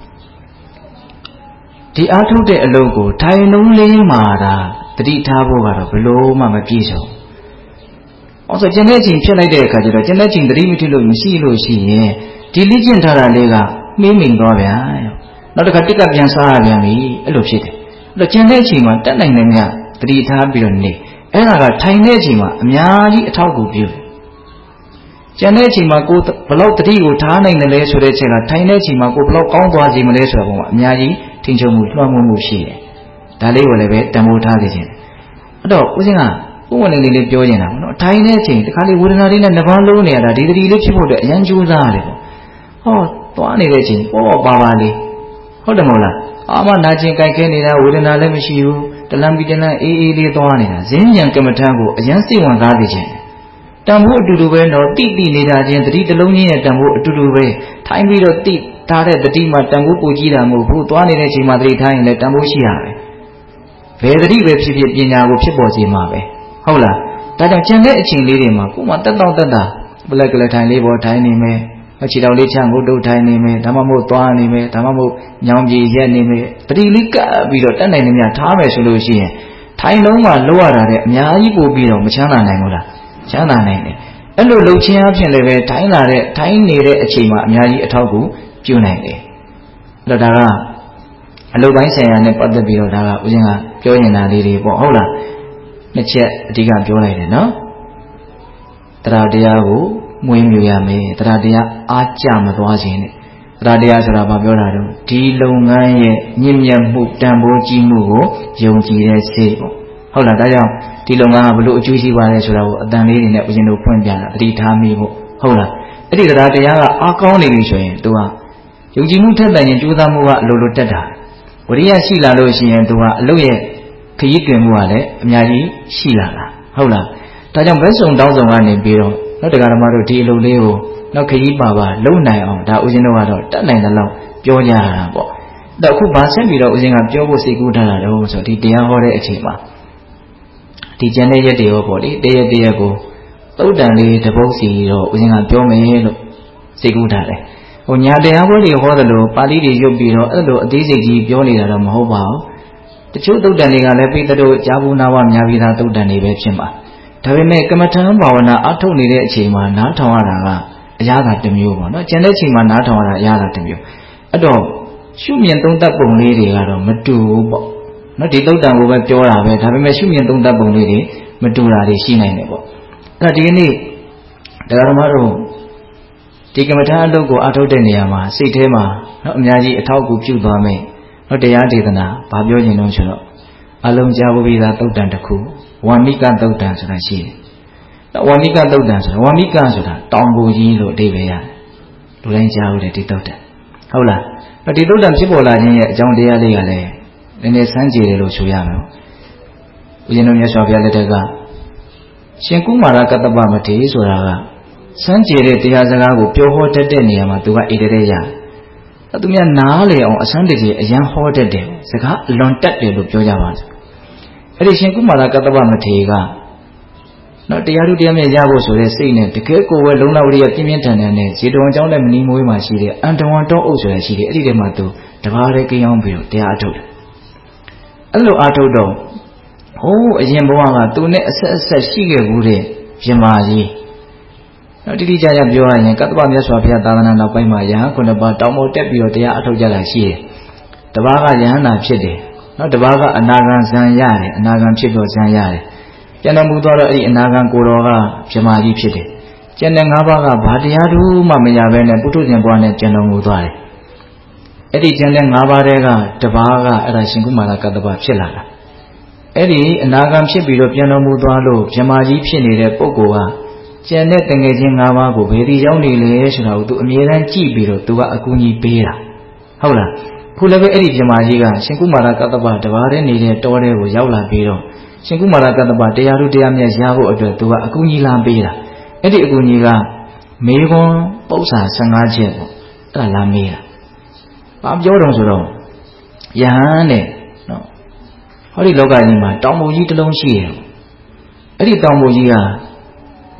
ဒီအားထုတ်တဲ့အလုပ်ကိုထိုင်လုံးလေးမှာဒါတတိထားဖို့ကတော့ဘလို့မှမပြည့်စုံ။ကျန်တဲ့အချိန်ဖြစ်လိုက်တဲ့အခါကျတော့ကျန်တဲ့အချိန်တတိမထလို့မရှိလို့ရှိရင်ဒီလေ့ကျင့်ထားတာလေးကမှင်းမိန်သွားဗျာ။နောက်တစ်ခါတစ်ကပြန်စားရပြန်ပြီအဲ့လိုဖြစ်တယ်။အဲ့တော့ကျန်တဲ့အချိန်မှာတက်နိုင်တယ်များတတိထားပြီးတော့နေအဲ့ဒါကထိုင်တဲ့အချိန်မှာအများကြီးအထောက်အကူပြုတယ်။ကျန်တဲ့အချိန်မှာကိုဘလောက်တတိကိုထားနိုင်တယ်လဲဆိုတဲ့အချက်ကထိုင်တဲ့အချိန်မှာကိုဘလောက်ကောင်းသွားစေမလဲဆိုတဲ့ပုံမှာအများကြီးထင်ချုံမှုလွှမ်းမိုးမှုရှိတယ်။ဒါလေးကိုလည်းပဲတန်ဖိုးထားစေခြင်း။အဲ့တော့ဦးဇင်းကဥပ္ပလေးလေးပြောနေတာပေါ့နော်။ထိုင်တဲ့အချိန်တခါလေးဝေဒနာလေးနဲ့နှပန်းလုံးနေရတာဒီတတိလေးဖြစ်ဖို့အတွက်အရန်ကြိုးစားရတယ်ပေါ့။ဟောသွားနေတဲ့အချိန်ပေါ့ပါပါလေးဟုတ်တယ်မဟုတ်လား။အာမနာကျင်ကြိုက်ခဲနေတာဝေဒနာလည်းမရှိဘူး။တလန်းပြီးတလန်းအေးအေးလေးသွားနေတာဇင်းဉဏ်ကမ္မထံကိုအရန်စိတ်ဝင်စားစေခြင်း။တန်ဖိုးအတူတူပဲတော့တိနေတာချင်းတတိတစ်လုံးချင်းရဲ့တန်ဖိုးအတူတူပဲထိုင်ပြီးတော့တိထားတဲ့တတိမှတန်ဖိုးပိုကြီးတာမဟုတ်ဘူးသွားနေတဲ့အချိန်မှာတတိထားရင်လည်းတန်ဖိုးရှိရတယ်ဘယ်တတိပဲဖြစ်ဖြစ်ပညာကိုဖြစ်ပေါ်စေမှာပဲဟုတ်လားဒါကြောင့်ကျန်တဲ့အချိန်လေးတွေမှာကိုယ်မှတက်တော့တက်တာပလက်ကလေးထိုင်လေးပေါ်ထိုင်နေမယ်ခြေတော်လေးချငုတ်တုတ်ထိုင်နေမယ်ဒါမှမဟုတ်သွားနေမယ်ဒါမှမဟုတ်ညောင်ပြေရက်နေမယ်တတိလေးကပ်ပြီးတော့တက်နိုင်နေမြထားမယ်ဆိုလို့ရှိရင်ထိုင်လုံးမှာလောက်ရတာတဲ့အများကြီးပို့ပြီးတော့မချမ်းသာနိုင်ဘူးလားချမ်းသာနိုင်တယ်အဲ့လိုလှုပ်ခြင်းအဖြစ်လည်းပဲထိုင်းနေတဲ့အချိန်မှာအများကြီးအထောက်အကူပြုနိုင်တယ်အဲ့တော့ဒါကအလုပ်ပိုင်းဆိုင်ရာနဲ့ပတ်သက်ပြီးတော့ဒါကဦးဇင်းကပြောရင်တာလေးတွေပေါ့ဟုတ်လားနှစ်ချက်အဓိကပြောလိုက်တယ်နော်တရားတရားကိုမွေးမြူရမယ်တရားတရားအားကြမသွားခြင်းနဲ့တရားတရားဆိုတာဘာပြောတာတော့ဒီလုပ်ငန်းရဲ့ညဉ့်ညက်မှုတန်ဖိုးကြီးမှုကိုယုံကြည်တဲ့စိတ်ပေါ့ဟုတ်လားဒါကြောင့်ဒီလုပ်ငန်းကဘလို့အကျိုးရှိပါလဲဆိုတာကိုအတန်လေးတွေနဲ့ဦးဇင်းတို့ဖွင့်ပြတာတတိထားမိဖို့ဟုတ်လားအဲ့ဒီတရားတရားကအားကောင်းနေပြီဆိုရင်သူကယုံကြည်မှုထက်တဲ့ရင်ကြိုးစားမှုကအလိုလိုတက်တာဝိရိယရှိလာလို့ရှိရင်သူကအလုပ်ရဲ့ခရီးတွင်မှုကလည်းအများကြီးရှိလာတာဟုတ်လားဒါကြောင့်ဘယ်ဆောင်တောင်းဆောင်ကနေပြီးတော့နောက်တရားဓမ္မတို့ဒီအလုပ်လေးကိုနောက်ခရီးပါလုံနိုင်အောင်ဒါဦးဇင်းတို့ကတော့တတ်နိုင်တဲ့လောက်ပြောကြရတာပေါ့အဲ့တော့အခုဗာဆက်ပြီးတော့ဦးဇင်းကပြောဖို့စိတ်ကူးထားတာတော့ဆိုဒီတရားဟောတဲ့အချိန်မှာဒီကျန်တဲ့ရက်တွေရောပေါ့လေတရက်ကိုသုတ်တန်လေးတစ်ပုဒ်စီတော့ဦးဇင်းကပြောမယ်လို့စိတ်ကူးထားတယ်ဟိုညာတရားပွဲတွေဟောတယ်လို့ပါဠိတွေရုပ်ပြီးတော့အဲ့လိုအသေးစိတ်ကြီးပြောနေတာတော့မဟုတ်ပါဘူးတချို့သုတ်တန်တွေကလည်းပိတ္တတို့ကြာဘူးနာဝများပြီးသားသုတ်တန်တွေပဲဖြစ်မှာဒါပေမဲ့ကမ္မထံဘာဝနာအထုတ်နေတဲ့အချိန်မှာနားထောင်ရတာကအရာသာတစ်မျိုးပေါ့နော်ကျန်တဲ့အချိန်မှာနားထောင်ရတာအရာသာတစ်မျိုးအဲ့တော့ရှုမြင်သုံးသပ်ပုံလေးတွေကတော့မတူဘူးပေါ့နော်ဒီသုတ်တန်ကိုပဲပြောတာပဲဒါပေမဲ့ရှုမြင်သုံးသပ်ပုံလေးတွေမတူတာတွေရှိနိုင်တယ်ပေါ့အဲ့ဒါဒီကနေ့တရားဓမ္မတို့ဒီကမ္မထံအလုပ်ကိုအထုတ်တဲ့နေရာမှာစိတ်ထဲမှာနော်အများကြီးအထောက်အကူပြုသွားမယ်နော်တရားဒေသနာဘာပြောရင်တော့ဆိုတော့အလုံးကြားဖို့ပြီးသားသုတ်တန်တစ်ခုဝါမိကသုတ်တန်ဆိုတာရှိတယ်။ဝါမိကသုတ်တန်ဆိုတာဝါမိကဆိုတာတောင်ပူကြီးလို့အဓိပ္ပာယ်ရတယ်။လူတိုင်းကြားလို့ဒီသုတ်တန်ဟုတ်လား။ဒီသုတ်တန်ဖြစ်ပေါ်လာခြင်းရဲ့အကြောင်းတရားလေးကလည်းနည်းနည်းစမ်းကြည့်တယ်လို့ဆိုရမယ်။ဦးဇင်းတို့မြတ်စွာဘုရားလက်ထက်ကရှင်ကုမာရကတ္တပမထေရဆိုတာကစမ်းကြည့်တဲ့တရားစကားကိုပြောဟောတတ်တဲ့နေရာမှာသူကဣတရေရ။သူများနားလေအောင်အစမ်းတကြီးအရန်ဟောတတ်တယ်။စကားအလွန်တတ်တယ်လို့ပြောကြပါစို့။အဲ့ဒီရှင်ကုမာရကတ္တပမထေရကနော်တရားသူတရားမြတ်ရဖို့ဆိုတဲ့စိတ်နဲ့တကယ်ကိုယ်ပဲလုံလောက်ရပြင်းပြင်းထန်ထန်နဲ့ဇေတဝန်ကျောင်းနဲ့မနီမွေးမှာရှိတဲ့အန်တဝန်တောအုပ်ဆိုတာရှိတယ်အဲ့ဒီထဲမှာသူတပါးတည်းကိန်းအောင်ပြီးတော့တရားအထုတ်တယ်အဲ့လိုအထုတ်တော့ဟိုးအရင်ဘဝကသူနဲ့အဆက်ရှိခဲ့ဘူးတဲ့ပြမာကြီးနော်တိတိကျကျပြောရရင်ကတ္တပမြတ်စွာဘုရားသာသနာနောက်ပိုင်းမှာယဟန်ခုနှစ်ပါးတောင်းပေါ်တက်ပြီးတော့တရားအထုတ်ကြတာရှိတယ်တပါးကယဟန္တာဖြစ်တယ်နော်တပါးကအနာဂံဇံရတယ်အနာဂံဖြစ်တော့ဇံရတယ်ကျန်တဲ့မူသွားတော့အဲ့ဒီအနာဂံကိုတော်ကဗြဟ္မာကြီးဖြစ်တယ်။ကျန်တဲ့၅ပါးကဘာတရားတူမှမရဘဲနဲ့ပုထုဇဉ်ဘဝနဲ့ကျန်တော်မူသွားတယ်။အဲ့ဒီကျန်တဲ့၅ပါးတည်းကတပါးကအဲ့ဒါရှင်ကုမာရကတ္တပဖြစ်လာတာ။အဲ့ဒီအနာဂံဖြစ်ပြီးတော့ပြန်တော်မူသွားလို့ဗြဟ္မာကြီးဖြစ်နေတဲ့ပုဂ္ဂိုလ်ကကျန်တဲ့တငယ်ချင်း၅ပါးကိုဘယ်ဒီရောက်နေလဲဆိုတာကိုသူအမြဲတမ်းကြည့်ပြီးတော့သူကအကူအညီပေးတာ။ဟုတ်လား။ခုလည်းပဲအဲ့ဒီဗြဟ္မာကြီးကရှင်ကုမာရကတ္တပတပါးတည်းနေတဲ့တောထဲကိုရောက်လာပြီးတော့ရှင်ကုမာရကတ္တပတရားတို့တရားမြတ်ရဖို့အတွက်သူကအကူအညီလာပေးတာအဲ့ဒီအကူအညီကမေခွန်းပု္ပ္ပာ15ချက်ပေါ့အဲ့ဒါလာမေးတာဘာပြောတော့ဆိုတော့ယဟန်နဲ့နော်ဟောဒီလောကကြီးမှာတောင်ပူကြီးတစ်လုံးရှိတယ်အဲ့ဒီတောင်ပူကြီးက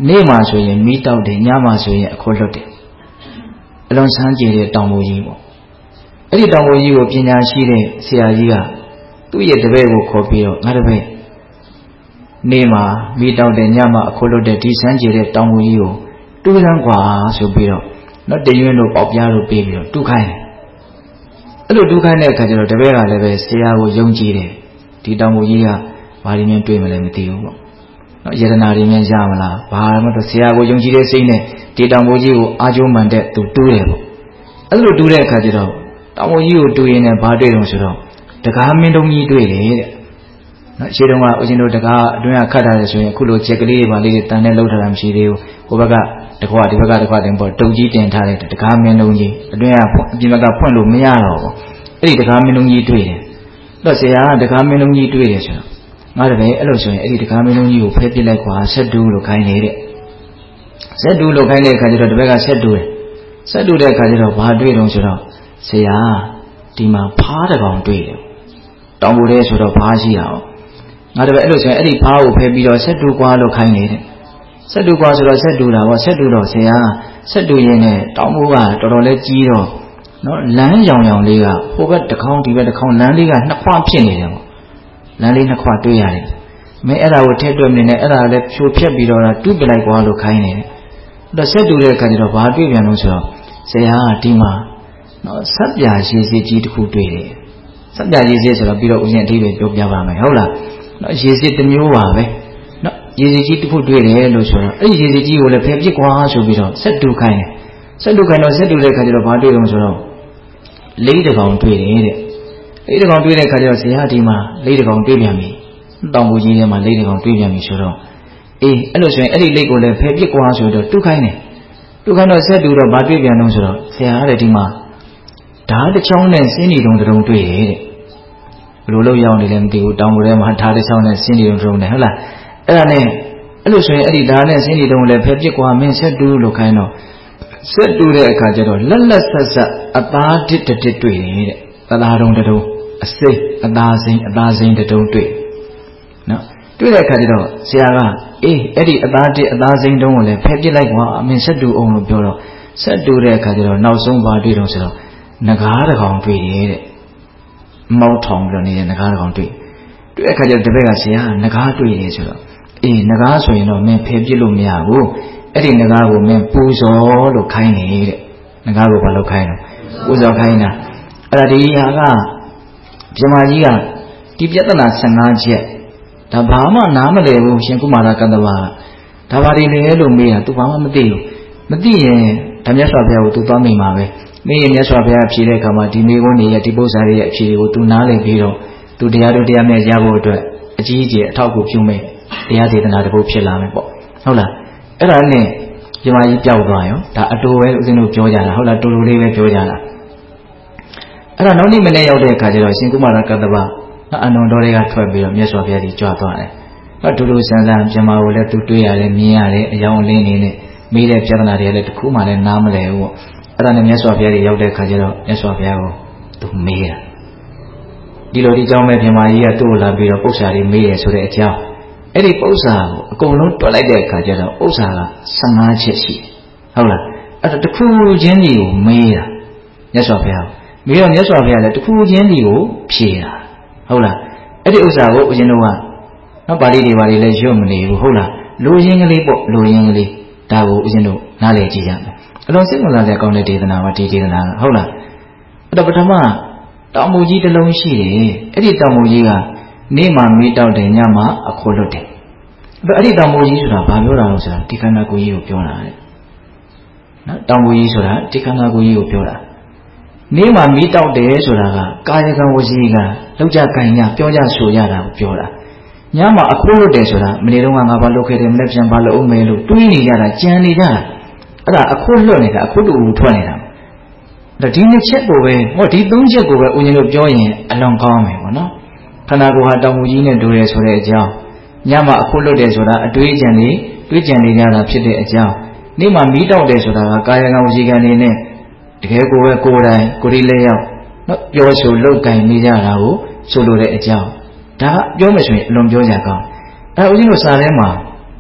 နေမှာဆိုရင်မီးတောက်တယ်ညမှာဆိုရင်အခိုးလွတ်တယ်အလွန်ဆန်းကျင်တဲ့တောင်ပေါ်ကြီးပေါ့အဲ့ဒီတောင်ပေါ်ကြီးကိုပညာရှိတဲ့ဆရာကြီးကသူ့ရဲ့တပည့်ကိုခေါ်ပြီးတော့ငါတပည့်နေမှာမီးတောက်တယ်ညမှာအခိုးလွတ်တဲ့ဒီဆန်းကျင်တဲ့တောင်ပေါ်ကြီးကိုတူးစမ်းกว่าဆိုပြီးတော့တရွင်းတို့ပေါက်ပြားတို့ပေးပြီးတော့တူးခိုင်းတယ်အဲ့လိုတူးခိုင်းတဲ့အခါကျတော့တပည့်ကလည်းပဲဆရာကိုယုံကြည်တယ်ဒီတောင်ပေါ်ကြီးကဘာတွေများတွေ့မလဲမသိဘူးပေါ့ယတနာတွေများရမလားဘာမှတော့ဆရာကိုယုံကြည်တဲ့စိတ်နဲ့ဒီတောင်ပေါ်ကြီးကိုအားကျိုးမှန်တဲ့သူတူးတယ်ပေါ့အဲ့လိုတူးတဲ့အခါကျတော့တောင်ပေါ်ကြီးကိုတူးရင်းနဲ့ဘာတွေ့တော့ဆိုတော့တကားမင်းတုံးကြီးတွေ့တယ်တဲ့နော်ရှေ့တုန်းကဦးဇင်းတို့တကားအတွင်းကခတ်ထားတယ်ဆိုရင်အခုလိုချက်ကလေးတွေပါလေးတွေတန်နဲ့လှုပ်ထားတာမရှိသေးဘူးဟိုဘက်ကတခွဒီဘက်ကတခွတင်ပေါ့တုပ်ကြီးတင်ထားတဲ့တကားမင်းတုံးကြီးအတွင်းကအပြင်ဘက်ကဖွင့်လို့မရတော့ဘူးအဲ့ဒီတကားမင်းတုံးကြီးတွေ့တယ်တော့ဆရာကတကားမင်းတုံးကြီးတွေ့တယ်ဆိုတော့ငါတပည့်အဲ့လိုဆိုရင်အဲ့ဒီတကားမင်းလုံးကြီးကိုဖဲပစ်လိုက်ကွာဆက်တူလို့ခိုင်းနေတဲ့ဆက်တူလို့ခိုင်းတဲ့အခါကျတော့တပည့်ကဆက်တူတယ်ဆက်တူတဲ့အခါကျတော့ဘာတွေ့တုံးဆိုတော့ဆရာဒီမှာဖားတကောင်တွေ့တယ်တောင်ပေါ်ထဲဆိုတော့ဖားရှိတာ哦ငါတပည့်အဲ့လိုဆိုရင်အဲ့ဒီဖားကိုဖဲပြီးတော့ဆက်တူကွာလို့ခိုင်းနေတဲ့ဆက်တူကွာဆိုတော့ဆက်တူတာပေါ့ဆက်တူတော့ဆရာဆက်တူရင်းနဲ့တောင်ပေါ်ကတော်တော်လေးကြီးတော့နော်လမ်းရောင်ရောင်လေးကဟိုဘက်တစ်ခေါင်းဒီဘက်တစ်ခေါင်းလမ်းလေးကနှစ်ခွဖြစ်နေတယ်ပေါ့လမ်းလေးနှစ်ခွတွေ့ရတယ်မင်းအဲ့ဒါကိုထည့်တွက်နေနဲ့အဲ့ဒါလည်းဖြိုဖြက်ပြီးတော့တူးပလိုက်ကွာလို့ခိုင်းနေတယ်တော့ဆက်တူတဲ့အခါကျတော့ဘာတွေ့ပြန်လို့ဆိုတော့ဆရာကဒီမှာနော်ဆက်ပြာရည်စည်းကြီးတစ်ခုတွေ့တယ်ဆက်ပြာရည်စည်းဆိုတော့ပြီးတော့ဦးဇင်းအဓိပ္ပာယ်ပြောပြပါမယ်ဟုတ်လားနော်ရည်စည်းတစ်မျိုးပါပဲနော်ရည်စည်းကြီးတစ်ခုတွေ့တယ်လို့ဆိုတော့အဲ့ဒီရည်စည်းကြီးကိုလည်းဖယ်ပစ်ကွာဆိုပြီးတော့ဆက်တူခိုင်းတယ်ဆက်တူခိုင်းတော့ဆက်တူတဲ့အခါကျတော့ဘာတွေ့လို့ဆိုတော့လေးတကောင်တွေ့တယ်တဲ့လေးတကောင်တွေ့တဲ့ခါကျတော့ဆရာဒီမှာလေးတကောင်တွေ့ပြန်ပြီတောင်ပူကြီးထဲမှာလေးတကောင်တွေ့ပြန်ပြီဆိုတော့အေးအဲ့လိုဆိုရင်အဲ့ဒီလေးကိုလည်းဖယ်ပစ်ကွာဆိုတော့တူးခိုင်းတယ်တူးခိုင်းတော့ဆက်တူတော့ဘာတွေ့ပြန်တော့ဆိုတော့ဆရာကဒီမှာဓာတ်တစ်ချောင်းနဲ့စင်းနေတုံတုံတွေ့တယ်တဲ့ဘယ်လိုလုပ်ရောက်နေလဲမသိဘူးတောင်ပူထဲမှာဓာတ်တစ်ချောင်းနဲ့စင်းနေတုံတုံနဲ့ဟုတ်လားအဲ့ဒါနဲ့အဲ့လိုဆိုရင်အဲ့ဒီဓာတ်နဲ့စင်းနေတုံလည်းဖယ်ပစ်ကွာမင်းဆက်တူလို့ခိုင်းတော့ဆက်တူတဲ့အခါကျတော့လက်လက်ဆက်ဆက်အသားတစ်တစ်တွေ့တယ်တဲ့သလားတုံတုံအစိမ့်အသားစိမ့်တုံတွေ့နော်တွေ့တဲ့အခါကျတော့ဆရာကအေးအဲ့ဒီအသားတစ်အသားစိမ့်တုံးကိုလည်းဖယ်ပစ်လိုက်ကွာအမင်းဆက်တူအောင်လို့ပြောတော့ဆက်တူတဲ့အခါကျတော့နောက်ဆုံးဘာတွေ့တော့ဆိုတော့ငကားတစ်ကောင်တွေ့တယ်တဲ့မောက်ထောင်ပြီးတော့နေတဲ့ငကားတစ်ကောင်တွေ့တဲ့အခါကျတော့တပည့်ကဆရာငကားတွေ့တယ်ဆိုတော့အေးငကားဆိုရင်တော့မင်းဖယ်ပစ်လို့မရဘူးအဲ့ဒီငကားကိုမင်းပူဇော်လို့ခိုင်းနေတဲ့ငကားကိုဘာလို့ခိုင်းလဲပူဇော်ခိုင်းတာအဲ့ဒါဒီဟာကပြမကြီးကဒီပြဿနာ15ချက်ဒါဘာမှနားမလည်ဘူးရှင်ကုမာရကတ္တဝါဒါဘာတွေလဲလို့မေးတာ तू ဘာမှမသိဘူးမသိရင်ဓမ္မစွာဘုရားကို तू သွားမိမှာပဲမေးရင်မြတ်စွာဘုရားဖြေတဲ့အခါမှာဒီမိကုန်းတွေရဲ့ဒီပု္ပ္ပာတွေရဲ့အဖြေတွေကို तू နားလည်ပြီးတော့ तू တရားတို့တရားမြတ်ရဖို့အတွက်အကြီးအကျယ်အထောက်အကူပြုမယ်တရားဒေသနာတစ်ပုဒ်ဖြစ်လာမယ်ပေါ့ဟုတ်လားအဲ့ဒါနဲ့ပြမကြီးပျောက်သွားရောဒါအတူပဲဦးဇင်းတို့ပြောကြတာဟုတ်လားတူတူလေးပဲပြောကြတာအဲ့တော့နောက်နေ့မနေ့ရောက်တဲ့အခါကျတော့ရှင်ကုမာရကတ္တဗအနုံတော်တွေကထွက်ပြီးတော့မြတ်စွာဘုရားကြီးကြွသွားတယ်။ဟောဒုဒုဆန်းဆန်းပြမကိုလည်းသူတွေ့ရတယ်မြင်ရတယ်အယောင်လင်းနေနဲ့မိတဲ့ပြဿနာတွေလည်းတစ်ခုမှလည်းနားမလည်ဘူးပေါ့။အဲ့ဒါနဲ့မြတ်စွာဘုရားကြီးရောက်တဲ့အခါကျတော့မြတ်စွာဘုရားကိုသူမေးတာ။ဒီလိုဒီကြောင့်ပဲပြမကြီးကသူ့ကိုလာပြီးတော့ပု္ပ္ပာတွေမေးတယ်ဆိုတဲ့အကြောင်းအဲ့ဒီပု္ပ္ပာကိုအကုန်လုံးတွက်လိုက်တဲ့အခါကျတော့ဥစ္စာက15ချက်ရှိတယ်။ဟုတ်လား။အဲ့ဒါတစ်ခုချင်းကြီးကိုမေးတာမြတ်စွာဘုရားမေးတော့မြတ်စွာဘုရားလည်းတစ်ခုချင်းစီကိုဖြေတာဟုတ်လားအဲ့ဒီဥစ္စာကိုဦးဇင်းတို့ကနော်ပါဠိတွေပါဠိလည်းရွတ်မနေဘူးဟုတ်လားလူရင်းကလေးပေါ့လူရင်းကလေးဒါကိုဦးဇင်းတို့နားလည်ကြည့်ကြမယ်အလုံးစိတ်ဝင်စားတဲ့ကောင်းတဲ့ဒေသနာပါဒီဒေသနာဟုတ်လားအဲ့တော့ပထမတောင်မူကြီးတစ်လုံးရှိတယ်အဲ့ဒီတောင်မူကြီးကနေ့မှမီးတောက်တယ်ညမှအခိုးလွတ်တယ်အဲ့ဒီတောင်မူကြီးဆိုတာဘာပြောတာလဲဆိုတာဒီခန္ဓာကိုယ်ကြီးကိုပြောတာတဲ့နော်တောင်မူကြီးဆိုတာဒီခန္ဓာကိုယ်ကြီးကိုပြောတာနေ့မှမီးတောက်တယ်ဆိုတာကကာယကံဝစီကလောက်ကြကံညာပြောကြဆိုရတာကိုပြောတာညမှာအခိုးလွတ်တယ်ဆိုတာမနေ့တုန်းကငါဘာလုပ်ခဲ့တယ်မနေ့ပြန်ဘာလုပ်အောင်မယ်လို့တွေးနေကြတာကြံနေကြတာအဲ့ဒါအခိုးလွတ်နေတာအခိုးတူထွက်နေတာဒါဒီနှစ်ချက်ကိုပဲဟောဒီသုံးချက်ကိုပဲဦးဇင်းတို့ပြောရင်အလွန်ကောင်းမယ်ပေါ့နော်ခန္ဓာကိုယ်ဟာတောင်မူကြီးနဲ့တူတယ်ဆိုတဲ့အကြောင်းညမှာအခိုးလွတ်တယ်ဆိုတာအတွေးကြံနေတွေးကြံနေကြတာဖြစ်တဲ့အကြောင်းနေ့မှာမီးတောက်တယ်ဆိုတာကကာယကံဝစီကံနေနဲ့တကယ်ကိုပဲကိုယ်တိုင်ကိုယ်ဒီလေးရောက်နော်ပြောဆိုလောက်ကင်နေကြတာကိုဆိုလိုတဲ့အကြောင်းဒါကပြောမယ်ဆိုရင်အလွန်ပြောကြကောင်းအဲဦးဇင်းတို့စာထဲမှာ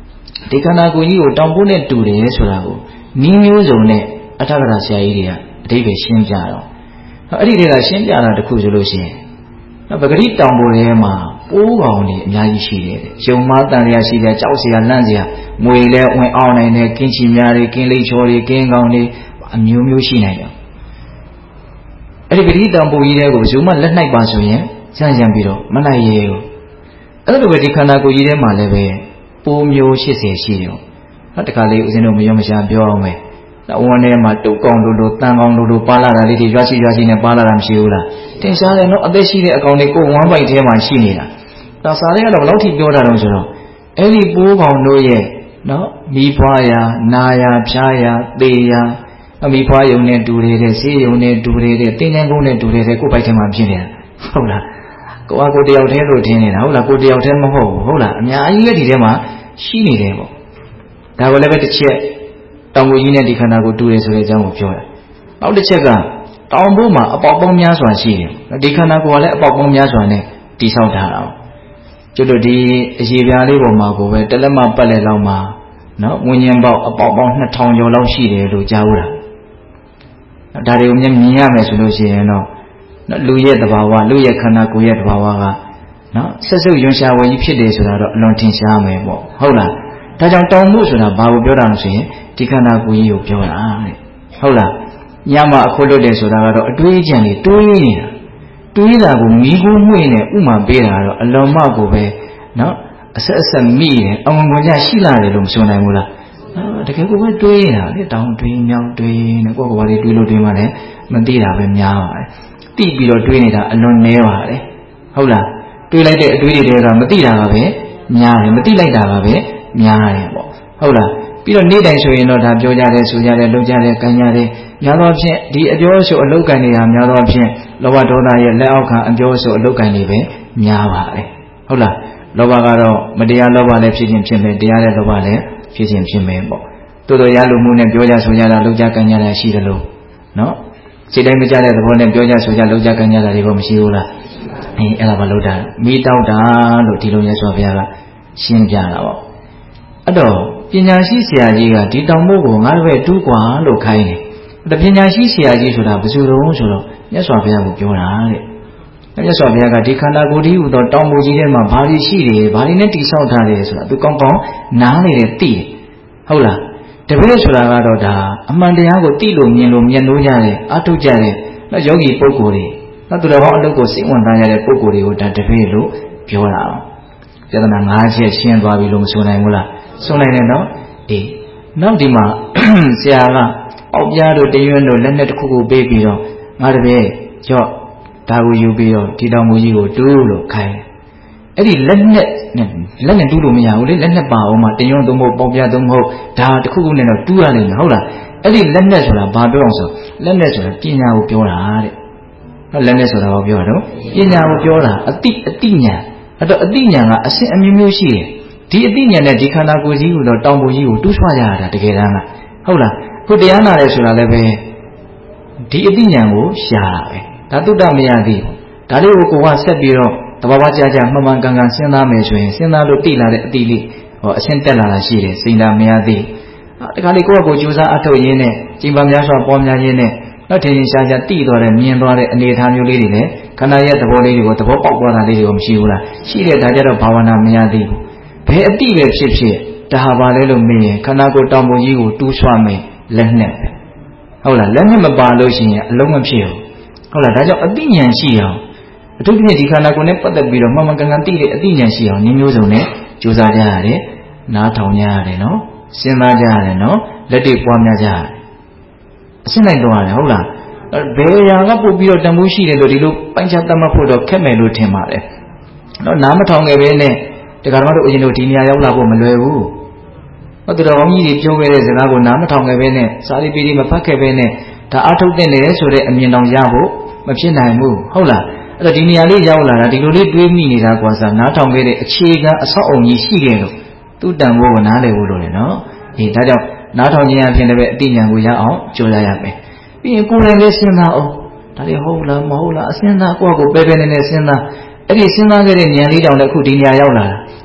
ဒီခန္ဓာကိုယ်ကြီးကိုတောင်ပိုးနဲ့တူတယ်ဆိုတာကိုနီးမျိုးစုံနဲ့အထက်ကရာဆရာကြီးတွေကအဓိပ္ပာယ်ရှင်းပြတော့အဲ့ဒီတွေကရှင်းပြတာတခုဆိုလို့ရှိရင်ပဂတိတောင်ပိုးထဲမှာပိုးကောင်တွေအများကြီးရှိတယ်။ရုံမားတန်ရရှိတယ်ကြောက်เสียလန့်เสียမွေလဲဝင်အောင်နိုင်တယ်ကင်းချီများတွေကင်းလိပ်ချောတွေကင်းကောင်တွေအမျိုးမျိုးရှိနိုင်တယ်။အဲ့ဒီပဂတိတောင်ပိုးကြီးတွေကိုဘယ်သူမှလက်နိုင်ပါဆိုရင်စမ်းကြံပြီးတော့မနိုင်ရဘူး။အဲ့လိုပဲဒီခန္ဓာကိုယ်ကြီးထဲမှာလည်းပဲပိုးမျိုး80ရှိတယ်။နောက်တစ်ခါလေးဦးဇင်းတို့မရောမရှာပြောအောင်မယ်။ဝန်ထဲမှာတုတ်ကောင်လိုတန်ကောင်လိုပါလာတာလေးတွေရွာရှိနဲ့ပါလာတာမရှိဘူးလား။တင်ရှားတယ်နော်အသက်ရှိတဲ့အကောင်တွေကိုဝမ်းပိုက်ထဲမှာရှိနေတာ။ဒါစားလေးကတော့ဘယ်လောက်ထိပြောတာတော့ဆိုတော့အဲ့ဒီပိုးကောင်တို့ရဲ့နော်မိဖွားရာနာရာဖြားရာသေရာမိဖွားယုံနဲ့တူနေတဲ့ဆေးယုံနဲ့တူနေတဲ့တင်းချမ်းကုန်းနဲ့တူနေတဲ့ကိုယ်ပိုက်ထဲမှာဖြစ်နေတာဟုတ်လားကိုကကိုတယောက်တည်းလို့ထင်နေတာဟုတ်လားကိုတယောက်တည်းမဟုတ်ဘူးဟုတ်လားအများကြီးပဲဒီထဲမှာရှိနေတယ်ပေါ့ဒါကိုလည်းပဲတစ်ချက်တောင်ကိုကြီးနဲ့ဒီခန္ဓာကိုတူတယ်ဆိုတဲ့အကြောင်းကိုပြောတာနောက်တစ်ချက်ကတောင်ဘုမှာအပေါက်ပေါင်းများစွာရှိတယ်ဒီခန္ဓာကိုယ်ကလည်းအပေါက်ပေါင်းများစွာနဲ့တည်ဆောက်ထားတာကျွတ်တို့ဒီအရေပြားလေးပေါ်မှာကိုပဲတလက်မပတ်လက်လောက်မှာနော်ဝิญဉ်ပေါက်အပေါက်ပေါင်း2000ကျော်လောက်ရှိတယ်လို့ကြားဦးတာဒါတွေကိုမြင်ရမယ်ဆိုလို့ရှိရင်တော့လူရဲ့သဘာဝလူရဲ့ခန္ဓာကိုယ်ရဲ့သဘာဝကနော်ဆက်စုပ်ယွန်ရှာဝယ်ကြီးဖြစ်တယ်ဆိုတာတော့အလွန်ထင်ရှားမယ်ပေါ့ဟုတ်လားဒါကြောင့်တောင်မှုဆိုတာဘာကိုပြောတာလဲဆိုရင်ဒီခန္ဓာကိုယ်ကြီးကိုပြောတာတဲ့ဟုတ်လားညမှာအခုလွတ်တယ်ဆိုတာကတော့အတွေးကြံနေတွေးနေတာတွေးတာကိုမိခိုးမှွေနဲ့ဥမာပေးတာတော့အလွန်မှကိုပဲနော်အဆက်မိတယ်အဝင်ဝင်ကြရှိလာတယ်လို့မဆိုနိုင်ဘူးလားတကယ်ကိုပဲတွေးနေတာလေတောင်တွေးမြောက်တွေးနေကိုယ့်ဘာလေးတွေးလို့တွေးမှလည်းမသိတာပဲများပါတယ်တိပြီးတော့တွေးနေတာအလွန်နဲပါတယ်ဟုတ်လားတွေးလိုက်တဲ့အတွေးတွေကမသိတာကပဲများတယ်မသိလိုက်တာကပဲများတယ်ပေါ့ဟုတ်လားပြီးတော့နေ့တိုင်းဆိုရင်တော့ဒါပြောကြတယ်ဆိုကြတယ်လုပ်ကြတယ်ကံကြတယ်များသောဖြင့်ဒီအပြောဆိုအလုပ်ကံတွေဟာများသောဖြင့်လောဘဒေါသရဲ့လက်အောက်ခံအပြောဆိုအလုပ်ကံတွေပဲများပါတယ်ဟုတ်လားလောဘကတော့မတရားလောဘလည်းဖြစ်ခြင်းဖြစ်မယ်တရားတဲ့လောဘလည်းဖြစ်ခြင်းဖြစ်မယ်ပေါ့တိုးတော်ရလူမှုနဲ့ပြောကြဆိုကြတာလုပ်ကြကံကြတာရှိတယ်လို့နော်စိတ်တိုင်းမကြတဲ့သဘောနဲ့ပြောကြဆိုကြလုပ်ကြကံကြတာတွေကမရှိဘူးလားအဲ့ဒါမလုပ်တာမိတောက်တာလို့ဒီလိုရဆိုဘုရားကရှင်းပြတာပေါ့အဲ့တော့ပညာရှိဆရာကြီးကဒီတောင်မို့ကိုငါတို့ပဲတူးကွာလို့ခိုင်းတယ်ပညာရှိဆရာကြီးဆိုတာဘယ်သူတုံးဆိုတော့မြတ်စွာဘုရားကိုပြောတာတဲ့မြတ်စွာဘုရားကဒီခန္ဓာကိုယ်ကြီးဟူသောတောင်မို့ကြီးထဲမှာဘာတွေရှိတယ်ဘာတွေနဲ့တိဆောက်ထားတယ်ဆိုတာသူကောင်းကောင်းနားနေတယ်သိတယ်ဟုတ်လားတပည့်ဆိုတာကတော့ဒါအမှန်တရားကိုသိလို့မြင်လို့မျက်နှိုးကြတယ်အထုတ်ကြတယ်နော်ယောဂီပုဂ္ဂိုလ်တွေနော်သူတော်ကောင်းအလုပ်ကိုစိတ်ဝင်စားကြတဲ့ပုဂ္ဂိုလ်တွေကိုဒါတပည့်လို့ပြောတာပြဿနာ၅ချက်ရှင်းသွားပြီလို့မဆိုနိုင်ဘူးလားဆိုနိုင်တယ်နော်နောက်ဒီမှာဆရာကအောက်ပြားတို့တရွန်းတို့လက်နဲ့တစ်ခုခုပေးပြီးတော့ငါတပည့်ကြော့ဒါကိုယူပြီးတော့ဒီတောင်မူကြီးကိုတူးလို့ခိုင်းအဲ့ဒီလက်နဲ့တူးလို့မရဘူးလေလက်နဲ့ပါအောင်မှတရွန်းသုံးဖို့ပေါက်ပြားသုံးဖို့ဒါတစ်ခုခုနဲ့တော့တူးရလိမ့်မယ်ဟုတ်လားအဲ့ဒီလက်နဲ့ဆိုတာဘာပြောအောင်ဆိုလက်နဲ့ဆိုတာပညာကိုပြောတာတဲ့လက်နဲ့ဆိုတာဘာပြောတာတော့ပညာကိုပြောတာအတိညာအဲ့တော့အတိညာကအဆင့်အမျိုးမျိုးရှိတယ်ဒီအတိညာနဲ့ဒီခန္ဓာကိုယ်ကြီးကိုတော့တောင်ပေါ်ကြီးကိုတူးဆွရတာတကယ်တမ်းကဟုတ်လားခုတရားနာရဲဆိုတာလည်းပဲဒီအတိညာကိုရှာတာပဲဒါတုတ္တမရသေးဘူးဒါလေးကိုကဆက်ပြီးတော့တဘာဝကြကြမှန်မှန်ကန်ကန်စဉ်းစားမယ်ဆိုရင်စဉ်းစားလို့သိလာတဲ့အတိလေးအရှင်းတက်လာတာရှိတယ်စိတ်ဓာတ်မရသေးတခါလေကိုယ့်ကိုကြိုးစားအထုတ်ရင်းနဲ့ကြင်ပါများစွာပေါ်များရင်းနဲ့နောက်ထင်ရှားရှားတိသွားတဲ့မြင်သွားတဲ့အနေအထားမျိုးလေးတွေနဲ့ခန္ဓာရဲ့သဘောလေးတွေကိုသဘောပေါက်သွားတာလေးတွေကိုမရှိဘူးလားရှိတဲ့ဒါကြတော့ဘာဝနာမရသေးဘူးဘယ်အတိပဲဖြစ်ဖြစ်ဒါဟာပါလဲလို့မေးရင်ခန္ဓာကိုယ်တောင်ပေါ်ကြီးကိုတူးဆွမယ်လက်နဲ့ပဲဟုတ်လားလက်နဲ့မပါလို့ရှိရင်အလုံးမဖြစ်ဘူးဟုတ်လားဒါကြောင့်အတိဉာဏ်ရှိအောင်အထူးသဖြင့်ဒီခန္ဓာကိုယ်နဲ့ပတ်သက်ပြီးတော့မှန်မှန်ကန်ကန်သိတဲ့အတိဉာဏ်ရှိအောင်နည်းမျိုးစုံနဲ့ကြိုးစားကြရတယ်နားထောင်ကြရတယ်နော်စဉ်းစားကြရတယ်နော်လက်တွေ့ပွားများကြရတယ်အရှင်းလိုက်တော့ရတယ်ဟုတ်လားဘယ်ရာကပို့ပြီးတော့တန်ဖိုးရှိတယ်လို့ဒီလိုပိုင်းခြားသတ်မှတ်ဖို့တော့ခက်မယ်လို့ထင်ပါတယ်နော်နားမထောင်ခဲ့ပဲနဲ့တက္ကရာတို့အရင်တို့ဒီနေရာရောက်လာဖို့မလွယ်ဘူးဟုတ်တယ်တော်ကောင်းကြီးတွေပြောခဲ့တဲ့စကားကိုနားမထောင်ခဲ့ပဲနဲ့စာရီပီဒီမဖတ်ခဲ့ပဲနဲ့ဒါအထုတ်တဲ့နေတယ်ဆိုတဲ့အမြင်တောင်ရဖို့မဖြစ်နိုင်ဘူးဟုတ်လားအဲ့တော့ဒီနေရာလေးရောက်လာတာဒီလိုလေးတွေးမိနေတာကွာစားနားထောင်ခဲ့တဲ့အခြေခံအဆောက်အုံကြီးရှိခဲ့လို့သူ့တန်ဖိုးကိုနားလည်ဖို့လိုတယ်နော်ဒါကြောင့်နားထောင်ခြင်းအပြင်လည်းအတိညာကိုရအောင်ကြိုးစားရမယ်ပြီးရင်ကိုယ်လည်းစဉ်းစားအောင်ဒါတွေဟုတ်လားမဟုတ်လားအစဉ်းစားကိုယ့်ကိုပဲပဲနဲ့စဉ်းစားအဲ့ဒီစဉ်းစားခဲ့တဲ့ဉာဏ်လေးတောင်လည်းအခုဒီနေရာရောက်လာတာ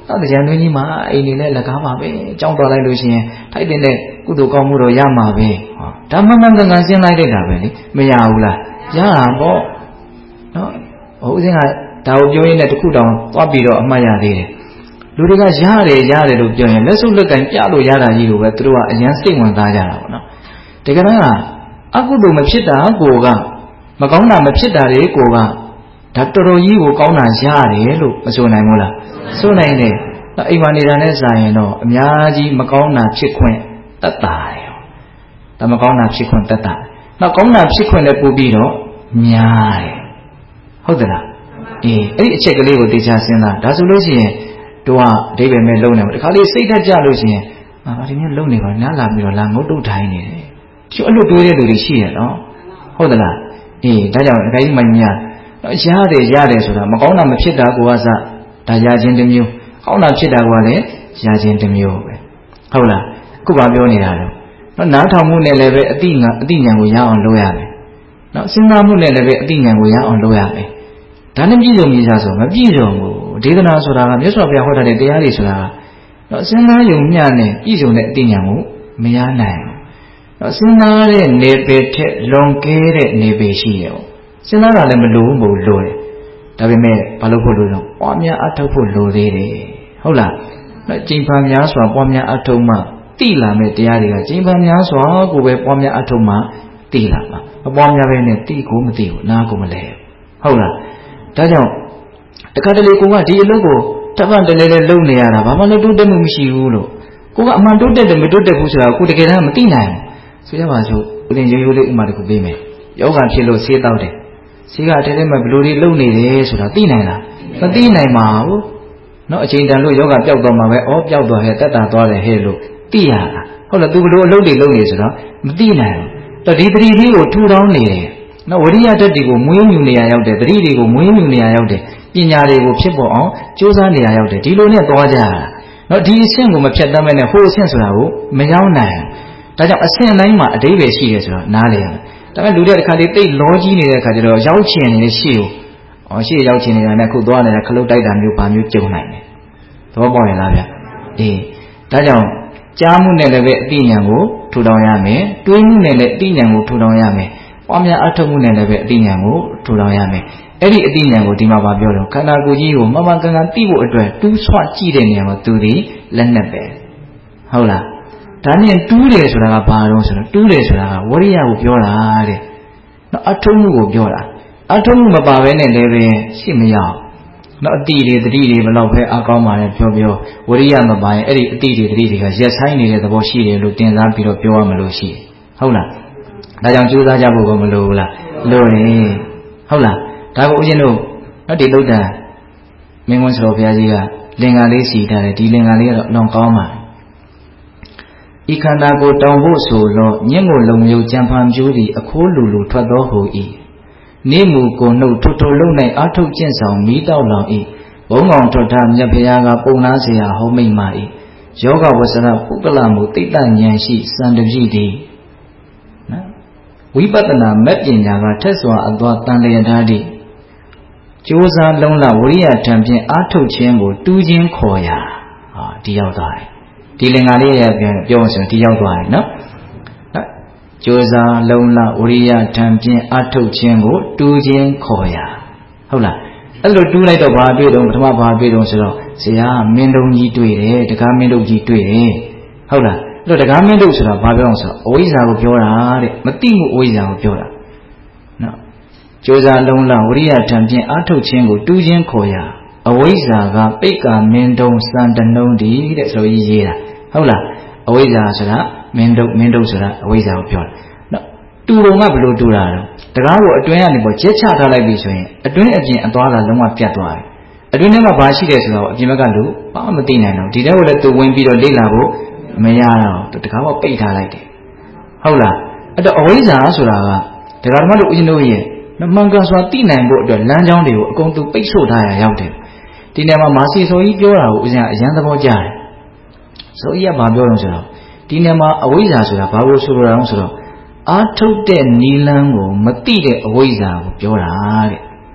နောက်တရားတွင်းကြီးမှာအိမ်နေလဲလက်ကားပါပဲကြောင်းသွားလိုက်လို့ရှိရင်ထိုက်တဲ့ကုသိုလ်ကောင်းမှုတော့ရမှာပဲဟောဒါမှန်မှန်ကန်ကန်ရှင်းလိုက်တာပဲလေမရဘူးလားရတာပေါ့နော်ဟိုဦးစင်းကဒါကိုပြောရင်းနဲ့တခုတောင်သွားပြီးတော့အမှတ်ရသေးတယ်လူတွေကရတယ်လို့ပြောရင်လက်စုပ်လက်ကင်ပြလို့ရတာကြီးကိုပဲသူတို့ကအရင်စိတ်ဝင်စားကြတာပေါ့နော်တကယ်တော့အကုသိုလ်မဖြစ်တာကိုကမကောင်းတာမဖြစ်တာတွေကိုကဒါတော်တော်ကြီးကိုကောင်းတာရတယ်လို့မဆိုနိုင်ဘူးလားဆိုနိုင်တယ်အိမ်မှာနေတာနဲ့စာရင်တော့အများကြီးမကောင်းတာဖြစ်ခွင့်တတ်တာတယ်ဒါမကောင်းတာဖြစ်ခွင့်တတ်တာနောက်ကောင်းတာဖြစ်ခွင့်လည်းပို့ပြီးတော့များတယ်ဟုတ်သလားအဲ့ဒီအချက်ကလေးကိုသိချစဉ်းစားဒါဆိုလို့ရှိရင်တို့ကအဓိပ္ပာယ်မဲ့လုံးနေမှာတခါလေးစိတ်ဓာတ်ကြလို့ရှိရင်ဘာဒီမျိုးလုံးနေပါနားလာပြီးတော့လာငုတ်တုတ်ထိုင်နေတယ်ဒီအဲ့လိုတွေးတဲ့လူတွေရှိရနော်ဟုတ်သလားဒါကြောင့်အခိုင်အမာများရတယ်ဆိုတာမကောင်းတာမဖြစ်တာကိုကစဒါရခြင်းတစ်မျိုးကောင်းတာဖြစ်တာကလည်းရခြင်းတစ်မျိုးပဲဟုတ်လားအခုဘာပြောနေတာလဲနော်နားထောင်မှုနဲ့လည်းပဲအတိဉာဏ်ကိုရအောင်လုပ်ရမယ်နော်စဉ်းစားမှုနဲ့လည်းပဲအတိဉာဏ်ကိုရအောင်လုပ်ရမယ်ဒါနဲ့ပြည့်စုံပြီဆိုမပြည့်စုံဘူးဒေသနာဆိုတာကမြတ်စွာဘုရားဟောထားတဲ့တရားတွေဆိုတာနော်စဉ်းစားယုံမျှနဲ့ပြည့်စုံတဲ့အတိဉာဏ်ကိုမရနိုင်ဘူးနော်စဉ်းစားတဲ့နေပေထက်လွန်ကဲတဲ့နေပေရှိတယ်ပေါ့စဉ်းစားတာလည်းမလိုဘူးလို့လိုတယ်ဒါပေမဲ့ဘာလို့ဖို့လို့လဲပွားများအထောက်ဖို့လိုသေးတယ်ဟုတ်လားနော်ကျင့်ဖန်များစွာပွားများအထောက်မှတိလာမဲ့တရားတွေကကျင့်ဖန်များစွာကိုပဲပွားများအထောက်မှတိလာမှာမပွားများပဲနဲ့တိကိုမတိဘူးနားကိုမလဲဟုတ်လားဒါကြောင့်တခါတလေကိုကဒီအလုပ်ကိုတပတ်တလဲလုပ်နေရတာဘာမှလည်းတိုးတက်မှုမရှိဘူးလို့ကိုကအမှန်တိုးတက်တယ်မတိုးတက်ဘူးဆိုတာကိုတကယ်တမ်းမသိနိုင်ဘူးဆိုရပါစို့ဦးတင်ရိုးရိုးလေးဥမာတစ်ခုပေးမယ်ယောဂဖြစ်လို့ဆေးတောက်တယ်ဆေးကအထဲထဲမှာဘယ်လိုတွေလုပ်နေတယ်ဆိုတာသိနိုင်လားမသိနိုင်ပါဘူးเนาะအချိန်တန်လို့ယောဂပျောက်သွားမှာပဲပျောက်သွားဟဲ့တက်တာသွားတယ်ဟဲ့လို့သိရတာဟုတ်လားသူဘယ်လိုအလုပ်တွေလုပ်နေဆိုတော့မသိနိုင်ဘူးတော့ဒီတတိလေးကိုထူထောင်းနေတယ်နော်ဝိရိယဓာတ်တွေကိုမွေးမြူနေရရောက်တယ်တတိတွေကိုမွေးမြူနေရရောက်တယ်ပညာတွေကိုဖြစ်ပေါ်အောင်ကြိုးစားနေရရောက်တယ်ဒီလိုနဲ့သွားကြတာနော်ဒီအဆင့်ကိုမဖြတ်တတ်မဲ့နဲ့ဟိုအဆင့်ဆိုတာကိုမရောက်နိုင်ဒါကြောင့်အဆင့်တိုင်းမှာအဓိပ္ပာယ်ရှိတယ်ဆိုတော့နားလည်ရမယ်ဒါပေမဲ့လူတွေတစ်ခါလေးတိတ်လောကြီးနေတဲ့အခါကျတော့ရောက်ချင်နေတဲ့ရှေ့ကိုရှေ့ရောက်ချင်နေတာနဲ့ခုသွားနေတာခလုတ်တိုက်တာမျိုးဘာမျိုးကြုံနိုင်တယ်သဘောပေါက်ရင်လားဗျဒါကြောင့်ကြားမှုနဲ့လည်းပဲအသိဉာဏ်ကိုထူထောင်ရမယ်တွေးမှုနဲ့လည်းအသိဉာဏ်ကိုထူထောင်ရမယ်ပွားများအထောက်မှုနဲ့လည်းပဲအသိဉာဏ်ကိုထူထောင်ရမယ်အဲ့ဒီအသိဉာဏ်ကိုဒီမှာပြောတော့ခန္ဓာကိုယ်ကြီးကိုမမှန်ကန်ကန်သိဖို့အတွက်တူးဆွကြည့်တဲ့နေရာမှာသူဒီလက်နဲ့ပဲဟုတ်လားဒါနဲ့တူးတယ်ဆိုတာကဘာတော့ဆိုတော့တူးတယ်ဆိုတာကဝရိယကိုပြောတာတဲ့နော်အထုံးမှုကိုပြောတာအထုံးမှုမပါဘဲနဲ့လည်းပဲရှိမရအောင်နော်အတိတွေတတိတွေဘယ်တော့ပဲအကောင်းပါလဲပြောဝရိယမပါရင်အဲ့ဒီအတိတွေတတိတွေကရက်ဆိုင်နေတဲ့သဘောရှိတယ်လို့တင်စားပြီးတော့ပြောရမလို့ရှိဟုတ်လားဒါကြောင့်ကြိုးစားကြဖို့ကမလိုဘူးလားလိုတယ်ဟုတ်လားဒါကိုဦးဇင်းတို့နော်ဒီလုဒ္ဒမင်းကွန်းစတော်ဘုရားကြီးကလင်္ကာလေးစီထားတယ်ဒီလင်္ကာလေးကတော့လွန်ကောင်းပါဤခန္ဓာကိုတောင်ဖို့ဆိုလို့ညင့်ကိုလုံမျိုးကြံဖန်ပြိုးသည်အခိုးလူလူထွက်သောဟူ၏နေမူကိုနှုတ်ထိုလုံ၌အာထုတ်ကျင့်ဆောင်မိတောက်လောင်၏ဘုံကောင်ထွတ်ထားမြတ်ဘုရားကပုံလားเสียဟောမိတ်မာ၏ယောဂဝဆရပုဂ္ဂလမှုတိတ်တဉာဏ်ရှိစံတပြည့်သည်နော်ဝိပဿနာမဲ့ပညာကထက်စွာအသွားတန်လျက်ထားသည်ကြိုးစားလုံးလဝိရိယထံဖြင့်အာထုတ်ခြင်းကိုတူးခြင်းခေါ်ရာဒီရောက်သွားတယ်ဒီလင်္ကာလေးရပြောဆိုဒီရောက်သွားတယ်နော်ကြိုးစားလုံးလဝိရိယထံဖြင့်အာထုတ်ခြင်းကိုတူးခြင်းခေါ်ရာဟုတ်လားအဲ့လိုတူးလိုက်တော့ဘာတွေ့တော့ပထမဘာတွေ့တော့ဆိုတော့ဆရာမင်းတုံကြီးတွေ့တယ်တကားမင်းတုံကြီးတွေ့တယ်ဟုတ်လားအဲ့တော့တကားမင်းတုံဆိုတာဘာပြောအောင်ဆိုတော့အဝိဇ္ဇာကိုပြောတာတဲ့မသိမှုအဝိဇ္ဇာကိုပြောတာနော်ကြိုးစားလုံးလဝိရိယထံဖြင့်အာထုတ်ခြင်းကိုတူးခြင်းခေါ်ရာအဝိဇ္ဇာကပိက္ခာမင်းတုံစံတနှုံးတည်းတဲ့ဆိုပြီးရေးတာဟုတ်လားအဝိဇ္ဇာဆိုတာမင်းတုံဆိုတာအဝိဇ္ဇာကိုပြောတာနော်တူတုံကဘယ်လိုတူတာလဲတကားကိုအတွင်းကနေပေါ့ကျက်ချထားလိုက်ပြီဆိုရင်အတွင်းအပြင်အသွားကလုံးဝပြတ်သွားတယ်အတွင်းထဲမှာဘာရှိတယ်ဆိုတော့အပြင်ဘက်ကလူဘာမှမသိနိုင်တော့ဒီထဲကိုလည်းသူဝင်ပြီးတော့လေ့လာဖို့မရတော့တကားကပိတ်ထားလိုက်တယ်ဟုတ်လားအဲ့တော့အဝိဇ္ဇာဆိုတာကဒကာဓမ္မတို့ဦးဇင်းတို့ရဲ့မှန်ကန်စွာသိနိုင်ဖို့အတွက်လမ်းကြောင်းတွေကိုအကုန်သူပိတ်ဆို့ထားရရောက်တယ်ဒီနေရာမှာမာစီဆိုကြီးပြောတာကိုဦးဇင်းကအရန်သဘောကျတယ်ဆိုကြီးကဘာပြောလို့ဆိုတော့ဒီနေရာမှာအဝိဇ္ဇာဆိုတာဘာလို့ဆိုလိုတာလဲဆိုတော့အာထုတ်တဲ့နီလန်းကိုမသိတဲ့အဝိဇ္ဇာကိုပြောတာတဲ့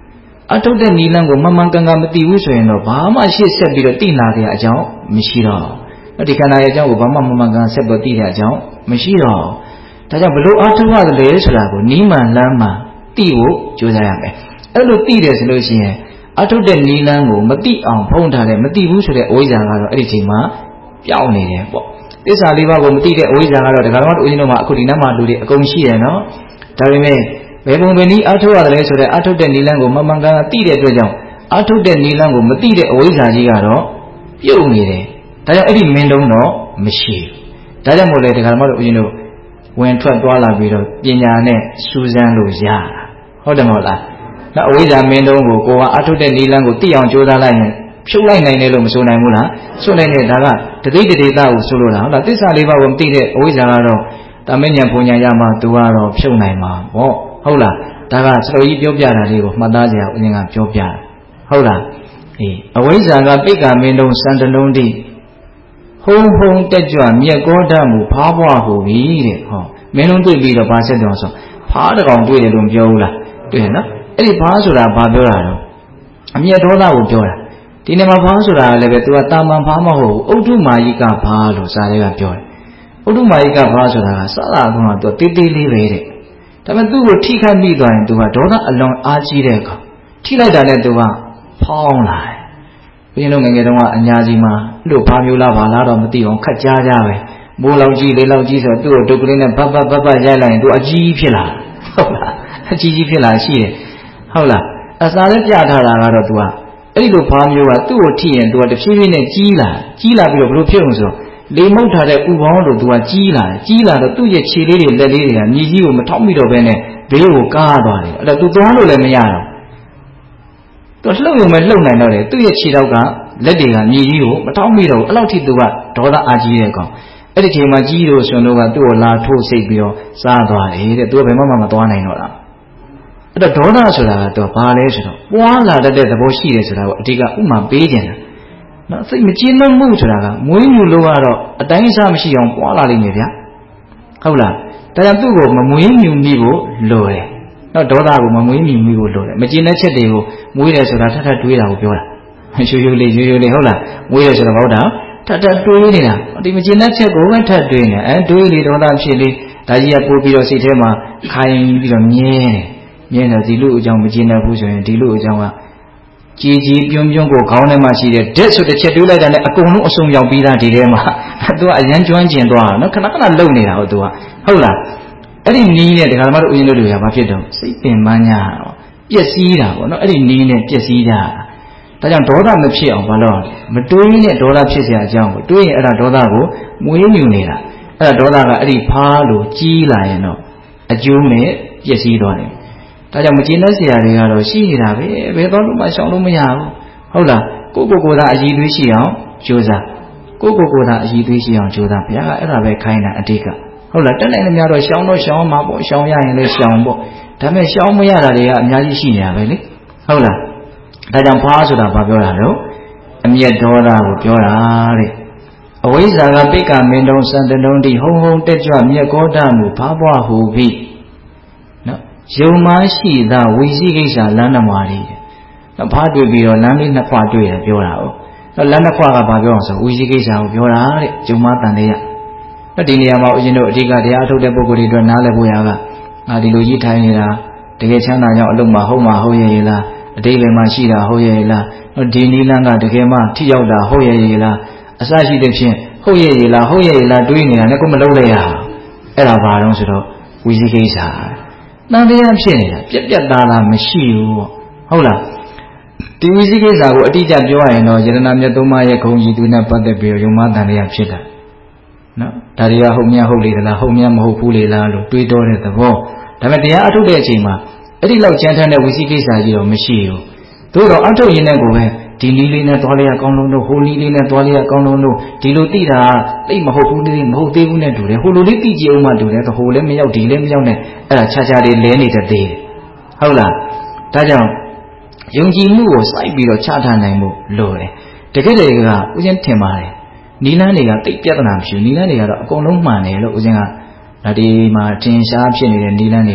အထုတ်တဲ့နီလန်းကိုမမှန်ကန်ကန်မသိဘူးဆိုရင်တော့ဘာမှရှေ့ဆက်ပြီးတော့သိလာကြအကြောင်းမရှိတော့ဒီခန္ဓာရဲ့အကြောင်းကိုဘာမှမမှန်ကန်ဆက်ပြီးသိတဲ့အကြောင်းမရှိတော့ဒါကြောင့်ဘလို့အထုတ်ရတယ်ဆိုတာကိုနီးမှန်လမ်းမှသိဖို့ကြိုးစားရမယ်အဲ့လိုသိတယ်ဆိုလို့ရှိရင်အထုတ်တဲ့နီလန်းကိုမသိအောင်ဖုံးထားတယ်မသိဘူးဆိုတဲ့အဝိဇ္ဇာကတော့အဲ့ဒီချိန်မှာပြောင်းနေတယ်ပေါ့သစ္စာလေးပါးကိုမသိတဲ့အဝိဇ္ဇာကတော့ဒကာတော်တို့ဦးဇင်းတို့မှာအခုဒီနောက်မှာလူတွေအကုန်ရှိတယ်နော်ဒါပေမဲ့ဘယ်ပုံပဲနည်းအထုတ်ရတယ်ဆိုတဲ့အထုတ်တဲ့နီလန်းကိုမမှန်ကန်သိတဲ့အတွက်ကြောင့်အထုတ်တဲ့နီလန်းကိုမသိတဲ့အဝိဇ္ဇာကြီးကတော့ပြုတ်နေတယ်ဒါကြောင့်အဲ့ဒီမင်းတုံးတော့မရှိဘူးဒါကြောင့်မို့လဲဒကာတော်တို့ဦးဇင်းတို့ဝင်ထွက်သွားလာပြီးတော့ပညာနဲ့စူးစမ်းလို့ရတာဟုတ်တယ်မဟုတ်လားနောက်အဝိဇ္ဇာမင်းတုံးကိုကိုကအထုတ်တဲ့နီလန်းကိုသိအောင်ကြိုးစားလိုက်ရင်ဖြုတ်လိုက်နိုင်တယ်လို့မဆိုနိုင်ဘူးလားဆိုနိုင်တယ်ဒါကတသိတဒေတာကိုဆိုလို့လားဟုတ်လားသစ္စာလေးပါးကိုမသိတဲ့အဝိဇ္ဇာကတော့တမဉ္ဇဉ်ဘုံညာရမှသူကတော့ဖြုတ်နိုင်မှာပေါ့ဟုတ်လားဒါကစတော်ကြီးပြောပြတာလေးကိုမှတ်သားကြရဦးဇင်းကပြောပြတာဟုတ်လားအေးအဝိဇ္ဇာကပိက္ခမင်းတုံးစံတလုံးတိဟုံဟုံတက်ကြွမြက်ကောတတ်မှုဖားပွားဟူပြီတဲ့ဟောမင်းလုံးတွေ့ပြီးတော့ဘာဆက်တော်ဆိုဖားတကောင်တွေ့တယ်လို့မပြောဘူးလားတွေ့နော်အဲ့ဒီဖားဆိုတာဘာပြောတာတော့အမျက်ဒေါသကိုပြောတာဒီနေ့မှာဖားဆိုတာလည်းပဲသူကတာမန်ဖားမဟုတ်ဘူးဥဒ္ဓမာယိကဖားလို့စာတွေကပြောတယ်ဥဒ္ဓမာယိကဖားဆိုတာကစတာကသူကတေးသေးလေးပဲတဲ့ဒါပေမဲ့သူ့ကိုထိခိုက်မိသွားရင်သူကဒေါသအလွန်အားကြီးတဲ့အခါထိလိုက်တာနဲ့သူကဖောင်းလာတယ်ဘုရင်တို့ငယ်ငယ်တုန်းကအညာကြီးမှာလို့ဖားမျိုးလားဘာလားတော့မသိအောင်ခက်ကြားကြပဲမိုးလောက်ကြီးလေးလောက်ကြီးဆိုသူ့ကိုဒုက္ခလေးနဲ့ဘတ်ရိုက်လိုက်ရင်သူအကြီးဖြစ်လာဟုတ်လားအကြီးဖြစ်လာရှိတယ်ဟုတ်လားအစာလည်းပြထားတာကတော့သူကအဲ့ဒီလိုဖားမျိုးကသူ့ကိုထိရင်သူကတဖြည်းဖြည်းနဲ့ကြီးလာပြီးတော့ဘယ်လိုဖြစ်အောင်ဆိုလေမုတ်ထားတဲ့ဥပေါင်းတို့သူကကြီးလာတော့သူ့ရဲ့ခြေလေးတွေလက်လေးတွေကမြေကြီးကိုမထောက်မိတော့ဘဲနဲ့ဘေးကိုကားသွားတယ်အဲ့ဒါသူသွားလို့လည်းမရတော့သူလှုပ်ရုံပဲလှုပ်နိုင်တော့တယ်သူ့ရဲ့ခြေထောက်ကလက်တွေကမြေကြီးကိုမထောက်မိတော့ဘူးအဲ့လောက်ထိသူကဒေါသအားကြီးတဲ့ကောင်အဲ့ဒီချိန်မှာကြီးတို့ဆွန်တို့ကသူ့ကိုလာထိုးစိတ်ပြီးတော့စားသွားတယ်တဲ့သူကဘယ်မှမသွားနိုင်တော့တာအဲ့တော့ဒေါသဆိုတာကသူကဘာလဲဆိုတော့ပွားလာတတ်တဲ့သဘောရှိတယ်ဆိုတာကိုအဓိကဥမာပေးခြင်းတာနော်စိတ်မကျေနပ်မှုဆိုတာကမွေးမြူလို့ကတော့အတိုင်းအဆမရှိအောင်ပွားလာလိမ့်မယ်ဗျာဟုတ်လားဒါကြောင့်သူ့ကိုမမွေးမြူမိဖို့လိုတယ်နော်ဒေါသကိုမမွေးမြူမိဖို့လိုတယ်မကျေနပ်ချက်တွေကိုမွေးတယ်ဆိုတာထပ်တွေးတာကိုပြောတာရိုးရိုးလေးဟုတ်လားမွေးတယ်ဆိုတာဟုတ်တာထပ်တွေးနေတာဒီမကျေနပ်ချက်ကိုပဲထပ်တွေးနေတွေးလေဒေါသဖြစ်လေဒါကြီးကပို့ပြီးတော့စိတ်ထဲမှာခိုင်ပြီးတော့မြဲတယ်ဒီလူအကြောင်းမကျေနပ်ဘူးဆိုရင်ဒီလူအကြောင်းကကြီးပြုံးကိုခေါင်းထဲမှာရှိတဲ့ဓာတ်ဆိုတစ်ချက်တွေးလိုက်တာနဲ့အကုန်လုံးအစုံရောက်ပြီးသားဒီထဲမှာသူကအရန်ကျွမ်းကျင်သွားတာနော်ခဏလုံနေတာဟုတ်သူကဟုတ်လားအဲ့ဒီနီးနဲ့ဒကာမတို့ဦးဇင်းတို့တွေကဘာဖြစ်တော့စိတ်ပင်ပန်းကြတော့ပျက်စီးတာပေါ့နော်အဲ့ဒီနီးနဲ့ပျက်စီးကြတာဒါကြောင့်ဒေါသမဖြစ်အောင်ဘာလို့မတွေးနဲ့ဒေါသဖြစ်เสียအကြောင်းကိုတွေးရင်အဲ့ဒါဒေါသကိုမွေးမြူနေတာအဲ့ဒါဒေါသကအဲ့ဒီဖားလို့ကြီးလာရင်တော့အကျိုးနဲ့ပျက်စီးသွားတယ်ဒါကြောင့်မကျေနပ်เสียတွေကတော့ရှိနေတာပဲဘယ်တော့မှရှောင်လို့မရဘူးဟုတ်လားကိုသာအည်သွေးရှိအောင်ကြိုးစားကိုသာအည်သွေးရှိအောင်ကြိုးစားဘုရားကအဲ့ဒါပဲခိုင်းတာအဓိကဟုတ်လားတက်နိုင်လည်းများတော့ရှောင်မှာပေါ့ရှောင်ရရင်လည်းရှောင်ပေါ့ဒါပေမဲ့ရှောင်မရတာတွေကအများကြီးရှိနေတာပဲလေဟုတ်လားဒါကြောင့်ဖားဆိုတာဘာပြောတာတော့အမျက်ဒေါသကိုပြောတာတဲ့အဝိဇ္ဇာကပိက္ခမင်းတုံးစံတလုံးတိဟုံဟုံတက်ကြွမြက်ကောတမှုဖားပွားဟူပြီနော်ယုံမရှိသာဝိသိကိစ္စလမ်းနှမတွေနော်ဖားတွေ့ပြီးတော့လမ်းလေးနှစ်ခွတွေ့တယ်ပြောတာဟုတ်နော်လမ်းနှစ်ခွကဘာပြောအောင်ဆိုဝိသိကိစ္စကိုပြောတာတဲ့ယုံမတန်တဲ့ရနော်ဒီနေရာမှာဦးဇင်းတို့အဓိကတရားထုတ်တဲ့ပုဂ္ဂိုလ်တွေအတွက်နားလည်ဖို့ရကဒီလိုကြီးထိုင်နေတာတကယ်ချမ်းသာကြောင်းအလုံးမှာဟုတ်ရဲ့လားအတိတ်ဘယ်မှာရှိတာဟုတ်ရဲ့လားဒီနိလန်းကတကယ်မှထိရောက်တာဟုတ်ရဲ့လားအစရှိတဲ့ဖြင့်ဟုတ်ရဲ့လားတွေးနေတာနဲ့ကိုမလုံးလိုက်ရအဲ့ဒါဘာတော့ဆိုတော့ဝိသိကိစ္စတန်တရားဖြစ်နေတာပြက်သားမရှိဘူးဟုတ်လားဒီဝိသိကိစ္စကိုအတိအကျပြောရရင်တော့ယတနာမြတ်သုံးပါးရဲ့ဂုဏ်ကြီးသူနဲ့ပတ်သက်ပြီးတော့ယုံမတန်တရားဖြစ်တာနော်ဒါတွေကဟုတ်မြဟုတ်လေလားဟုတ်မြမဟုတ်ဘူးလေလားလို့တွေးတောတဲ့သဘောဒါပေမဲ့တရားအထုတ်တဲ့အချိန်မှာအဲ့ဒီလောက်ကြမ်းတမ်းတဲ့ဝိသိကိစ္စကြီးတော့မရှိဘူးသို့တော့အထုတ်ရင်းနဲ့ကိုပဲဒီနည်းလေးနဲ့သွားလေးရကောင်းလုံးတို့ဟိုနည်းလေးနဲ့သွားလေးရကောင်းလုံးတို့ဒီလိုသိတာသိမဟုတ်ဘူးမဟုတ်သေးဘူးနဲ့တူတယ်ဟိုလိုလေးသိကြည့်အောင်မှတူတယ်ဟိုလည်းမရောက်ဒီလည်းမရောက်နဲ့အဲ့ဒါခြားလေးလဲနေတတ်သေးတယ်ဟုတ်လားဒါကြောင့်ယုံကြည်မှုကိုစိုက်ပြီးတော့ချထားနိုင်မှုလိုတယ်တကယ်တည်းကဦးဇင်းထင်ပါတယ်နီလန်းတွေကတိတ်ပြဿနာမရှိဘူးနီလန်းတွေကတော့အကုန်လုံးမှန်တယ်လို့ဦးဇင်းကဒါဒီမှာထင်ရှားဖြစ်နေတဲ့နီလန်းတွေကို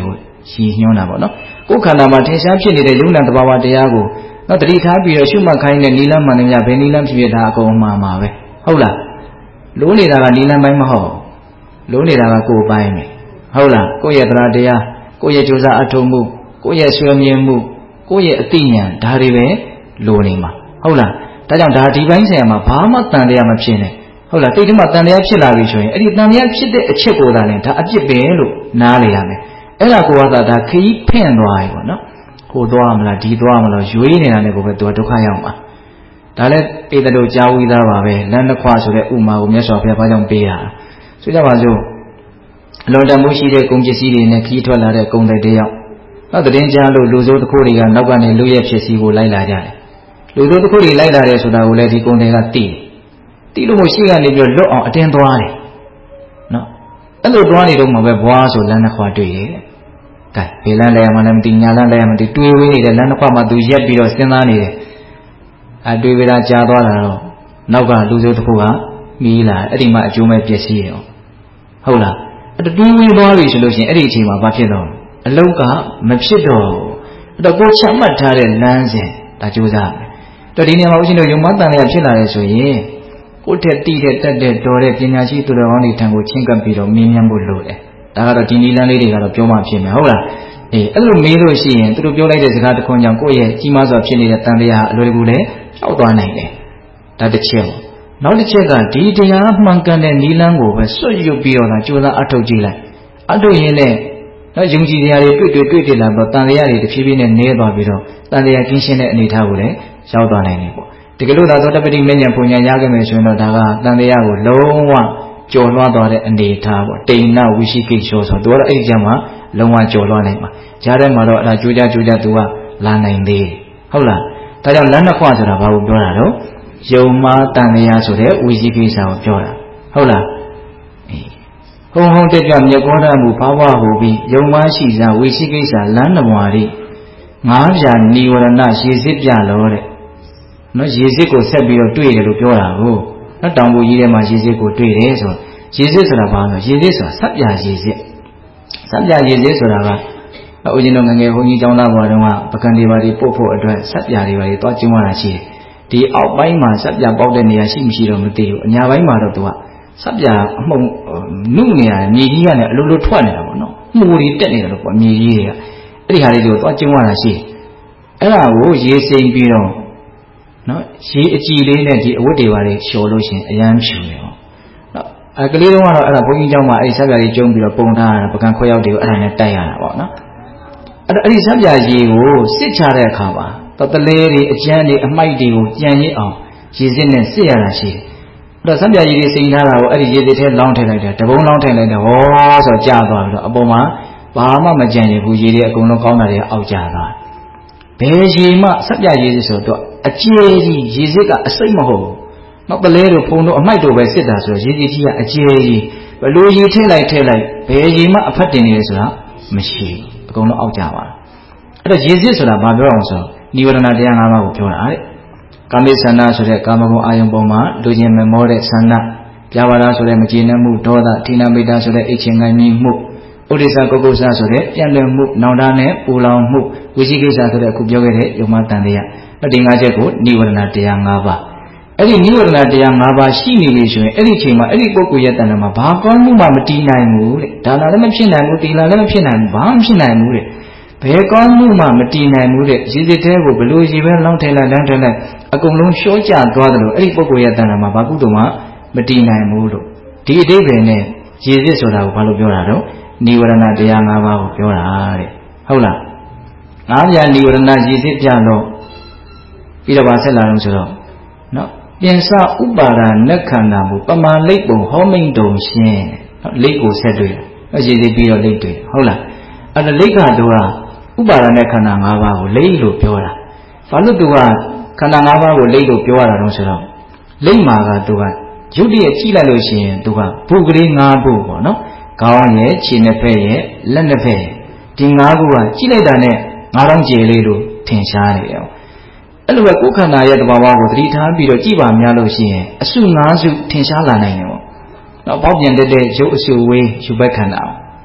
ရည်ညွှန်းတာပေါ့နော်ကိုယ်ခန္ဓာမှာထင်ရှားဖြစ်နေတဲ့ယုံနာတဘာဝတရားကိုတတိထားပြီးတော့ရှုမှတ်ခိုင်းတဲ့နိလန်းမှန်တယ်များဘယ်နိလန်းဖြစ်ဖြစ်ဒါအကုန်မှန်ပါပဲဟုတ်လားလိုးနေတာကနိလန်းပိုင်းမဟုတ်လိုးနေတာကကိုယ်ပိုင်းပဲဟုတ်လားကိုယ့်ရဲ့တရားတရားကိုယ့်ရဲ့ကြိုးစားအထောက်မှုကိုယ့်ရဲ့ဆွေးမြင်မှုကိုယ့်ရဲ့အသိဉာဏ်ဒါတွေပဲလိုနေမှာဟုတ်လားဒါကြောင့်ဒါဒီပိုင်းဆိုင်ရာမှာဘာမှတန်တရားမဖြစ်နဲ့ဟုတ်လားတိတ်တမတန်တရားဖြစ်လာပြီဆိုရင်အဲ့ဒီတန်တရားဖြစ်တဲ့အချက်ကိုသာလည်းဒါအပြစ်ပဲလို့နားလေရမယ်အဲ့ဒါကိုကဒါခရီးဖင့်သွားပြီပေါ့နော်ဟိုသွားမလားဒီသွားမလားရွေးနေတာနဲ့ကိုပဲသူကဒုက္ခရောက်မှာဒါလည်းပေတတို့ကြားဝိသားပါပဲလမ်းတစ်ခွဆိုတဲ့ဥမာကိုမြတ်စွာဘုရားဘာကြောင့်ပေးရတာဆိုကြပါစို့အလွန်တန်မှုရှိတဲ့ကုန်ပစ္စည်းတွေနဲ့ခရီးထွက်လာတဲ့ကုန်တဲ့တယောက်နောက်သတင်းကြားလို့လူစိုးတစ်ခုတွေကနောက်ကနေလူရဲ့ဖြစ်စည်းကိုလိုက်လာကြတယ်လူစိုးတစ်ခုတွေလိုက်လာတယ်ဆိုတာကိုလည်းဒီကုန်တွေကတိလို့မရှိကနေပြီးလွတ်အောင်အတင်းသွားတယ်နော်အဲ့လိုသွားနေတော့မှပဲဘွားဆိုလမ်းတစ်ခွတွေ့တယ်ကဲဘယ်လမ်းလဲမှလည်းမသိညာလမ်းလဲမှမသိတွေးဝေးနေတဲ့လမ်းတစ်ခွမှာသူရက်ပြီးတော့စဉ်းစားနေတယ်တွေးဝေးတာကြားသွားတာတော့နောက်ကလူစိုးတစ်ခုကမီးလာအဲ့ဒီမှာအကျိုးမဲ့ပျက်စီးရောဟုတ်လားအဲ့တွေးဝေးသွားပြီဆိုလို့ရှိရင်အဲ့ဒီအချိန်မှာဘာဖြစ်တော့အလုံးကမဖြစ်တော့အဲ့တော့ကိုချမှတ်ထားတဲ့လမ်းစဉ်ဒါကြိုးစားမယ်တော့ဒီနေရာမှာဦးဇင်းတို့ယုံမှန်တန်လျာဖြစ်လာတယ်ဆိုရင်ကိုယ့်ထက်တိတဲ့တက်တဲ့တော်တဲ့ပညာရှိသူတော်ကောင်းတွေထံကိုချင်းကပ်ပြီးတော့မင်းမြတ်ဖို့လိုတယ်ဒါကတော့ဒီနည်းလမ်းလေးတွေကတော့ပြောမှဖြစ်မယ်ဟုတ်လားအဲ့လိုမေးလို့ရှိရင်သူတို့ပြောလိုက်တဲ့စကားတစ်ခွန်းကြောင့်ကိုယ့်ရဲ့ကြီးမားစွာဖြစ်နေတဲ့တန်တရားအလွယ်တကူလည်းကြောက်သွားနိုင်တယ်ဒါတစ်ချက်ပေါ့နောက်တစ်ချက်ကဒီတရားမှန်ကန်တဲ့နည်းလမ်းကိုပဲစွတ်ရွတ်ပြီးတော့ကြိုးစားအထောက်ကြည့်လိုက်အထုတ်ရင်လည်းယုံကြည်တရားတွေတွေ့လာတော့တန်တရားတွေတဖြည်းဖြည်းနဲ့နည်းသွားပြီးတော့တန်တရားကင်းရှင်းတဲ့အနေအထားကိုလည်းရောက်သွားနိုင်တယ်ပေါ့တကယ်လို့သာသောတပတိမဉ္ဇဉ်ပုံညာရခဲ့မယ်ဆိုရင်တော့ဒါကတန်တရားကိုလုံးဝကျော်လွှားသွားတဲ့အနေအထားပေါ့တိဏ္ဏဝိရှိကိစ္ဆောဆိုတော့သူကတော့အဲ့ဒီကြမှာလုံးဝကျော်လွှားနိုင်မှာကြားထဲမှာတော့အဲ့ဒါကြိုးကြားသူကလာနိုင်သေးဟုတ်လားဒါကြောင့်လမ်းနှစ်ခွဆိုတာဘာကိုပြောတာတော့ယုံမှားတန်တရားဆိုတဲ့ဝိရှိကိစ္ဆောကိုပြောတာဟုတ်လားဟုံတက်ပြမြတ်ကောဓမှုဘာဝဟူပြီးယုံမှားရှိစားဝိရှိကိစ္ဆာလမ်းတော်ရီငါးပြာနိဝရဏရေစစ်ပြလို့တဲ့နော်ရေစစ်ကိုဆက်ပြီးတော့တွေ့တယ်လို့ပြောတာကိုနော်တောင်ကိုကြီးထဲမှာရေစစ်ကိုတွေ့တယ်ဆိုရေစစ်ဆိုတာဘာလဲရေစစ်ဆိုတာဆက်ပြရေစစ်ဆိုတာကဦးဇင်းတို့ငငယ်ဘုန်းကြီးကျောင်းသားဘွားတုန်းကပကံတွေပါတွေပို့ဖို့အတွက်ဆက်ပြတွေပါတွေသွားကျင်းရတာရှိတယ်ဒီအောက်ပိုင်းမှာဆက်ပြပေါက်တဲ့နေရာရှိမရှိတော့မသိဘူးအညာပိုင်းမှာတော့သူကဆက်ပြအမှုံနုနေရတယ်မြေကြီးကလည်းအလိုလိုထွက်နေတာပေါ့နော်မှုတွေတက်နေတာလို့ပေါ့မြေကြီးတွေကအဲ့ဒီဟာလေးတွေကိုသွားကျင်းရတာရှိတယ်အဲ့ဒါကိုရေစိမ်ပြီးတော့နော်ရေအကြည်လေးနဲ့ဒီအဝတ်တွေပါလေလျှော်လို့ရှင်အရန်ဖြူတယ်ပေါ့နော်ကလေးတုန်းကတော့အဲ့ဒါဘုန်းကြီးကျောင်းမှာအဲ့ဆက်ပြကြီးကျုံပြီးတော့ပုံထားရတာပကံခွဲရောက်တွေကိုအဲ့ဒါနဲ့တိုက်ရတာပေါ့နော်အဲ့ဒီဆက်ပြကြီးကိုစစ်ချတဲ့အခါမှာတလဲတွေအကျန်းတွေအမိုက်တွေကိုကြံ့ရစ်အောင်ရေစစ်နဲ့စစ်ရတာရှိတယ်အဲ့တော့ဆက်ပြကြီးတွေစိမ်ထားတာကိုအဲ့ဒီရေစစ်ထဲလောင်းထည့်လိုက်တယ်တပုံးလောင်းထည့်လိုက်တယ်ဟောဆိုကြာသွားပြီးတော့အပေါ်မှာဘာမှမကြံ့ရဘူးရေတွေအကုန်လုံးကောင်းတာတွေအောက်ကျသွားဘယ်ရေမှဆက်ပြရေစစ်ဆိုတော့အကျယ်ကြီးရေစစ်ကအစိမ့်မဟုတ်ဘူးနောက်တလဲတို့ဖုံတို့အမိုက်တို့ပဲစစ်တာဆိုတော့ရေစစ်ကြီးကအကျယ်ကြီးဘယ်လိုရေထည့်လိုက်ဘယ်ရေမှအဖက်တင်နေလဲဆိုတာမရှိဘူးအကုန်လုံးအောက်ကျသွားအဲ့တော့ရေစစ်ဆိုတာဘာပြောအောင်ဆိုနိဝရဏတရား၅ပါးကိုပြောတာတဲ့ကာမိဆန္ဒဆိုတဲ့ကာမဂုဏ်အာယုံပေါ်မှာလူချင်းမမောတဲ့ဆန္ဒပြပါလားဆိုတဲ့မကျေနပ်မှုဒေါသဌိနမိတ်တာဆိုတဲ့အိတ်ချင်ငိုင်းမိမှုဥဒိစ္စကုက္ကုဆဆိုတဲ့ပြန့်လွင့်မှုနောင်တနဲ့ပူလောင်မှုဝိသိကိစ္စဆိုတဲ့အခုပြောခဲ့တဲ့ယုံမှတန်တရားဒီ၅ချက်ကိုနိဝရဏတရား၅ပါးအဲ့ဒီနိဝရဏတရား၅ပါးရှိနေပြီဆိုရင်အဲ့ဒီအချိန်မှာအဲ့ဒီပုဂ္ဂိုလ်ရဲ့တဏ္ဍာမှာဘာကောင်းမှုမှမတည်နိုင်ဘူးတဲ့ဒါနလည်းမဖြစ်နိုင်ဘူးသီလလည်းမဖြစ်နိုင်ဘူးဘာမှမဖြစ်နိုင်ဘူးတဲ့ဘယ်ကောင်းမှုမှမတည်နိုင်ဘူးတဲ့ရေစစ်သေးကိုဘလို့ရေပဲလောင်းထိုင်လိုက်အကုန်လုံးရှော့ကျသွားတယ်လို့အဲ့ဒီပုဂ္ဂိုလ်ရဲ့တဏ္ဍာမှာဘာကုသိုလ်မှမတည်နိုင်ဘူးလို့ဒီအတိပ္ပယ်နဲ့ရေစစ်ဆိုတာကိုဘာလို့ပြောတာတော့နိဝရဏတရား၅ပါးကိုပြောတာတဲ့ဟုတ်လားငါးပြာနိဝရဏရေစစ်ပြလို့ပြီးတော့ဗာဆက်လာတော့ဆိုတော့နော်ပြင်စဥပါဒနက္ခန္ဓာမူပမာလိတ်ပုံဟောမိန်တုံရှင်နော်လိတ်ကိုဆက်တွေ့တယ်ရေစစ်ပြီးတော့လိတ်တွေ့ဟုတ်လားအဲ့ဒါလိတ်ကတော့ဥပါဒနဲ့ခန္ဓာ၅ပါးကိုလိတ်လို့ပြောတာဘာလို့သူကခန္ဓာ၅ပါးကိုလိတ်လို့ပြောရတာတော့ဆိုတော့လိတ်မှာကသူကယုတ်တည်းကြည့်လိုက်လို့ရှိရင်သူကဘုကလေး၅ဘုပေါ့နော်ခေါင်းရဲ့ခြေနှစ်ဖက်ရဲ့လက်နှစ်ဖက်ဒီ၅ခုကကြည့်လိုက်တာနဲ့9000ကျယ်လေးလို့ထင်ရှားနေတယ်အဲ့လိုပဲကိုယ်ခန္ဓာရဲ့တဘာဝကိုသတိထားပြီးတော့ကြည့်ပါများလို့ရှိရင်အစု၅စုထင်ရှားလာနိုင်တယ်ပေါ့နော်ပေါက်ပြန်တဲ့ရုပ်အစုဝေးယူဘက်ခန္ဓာ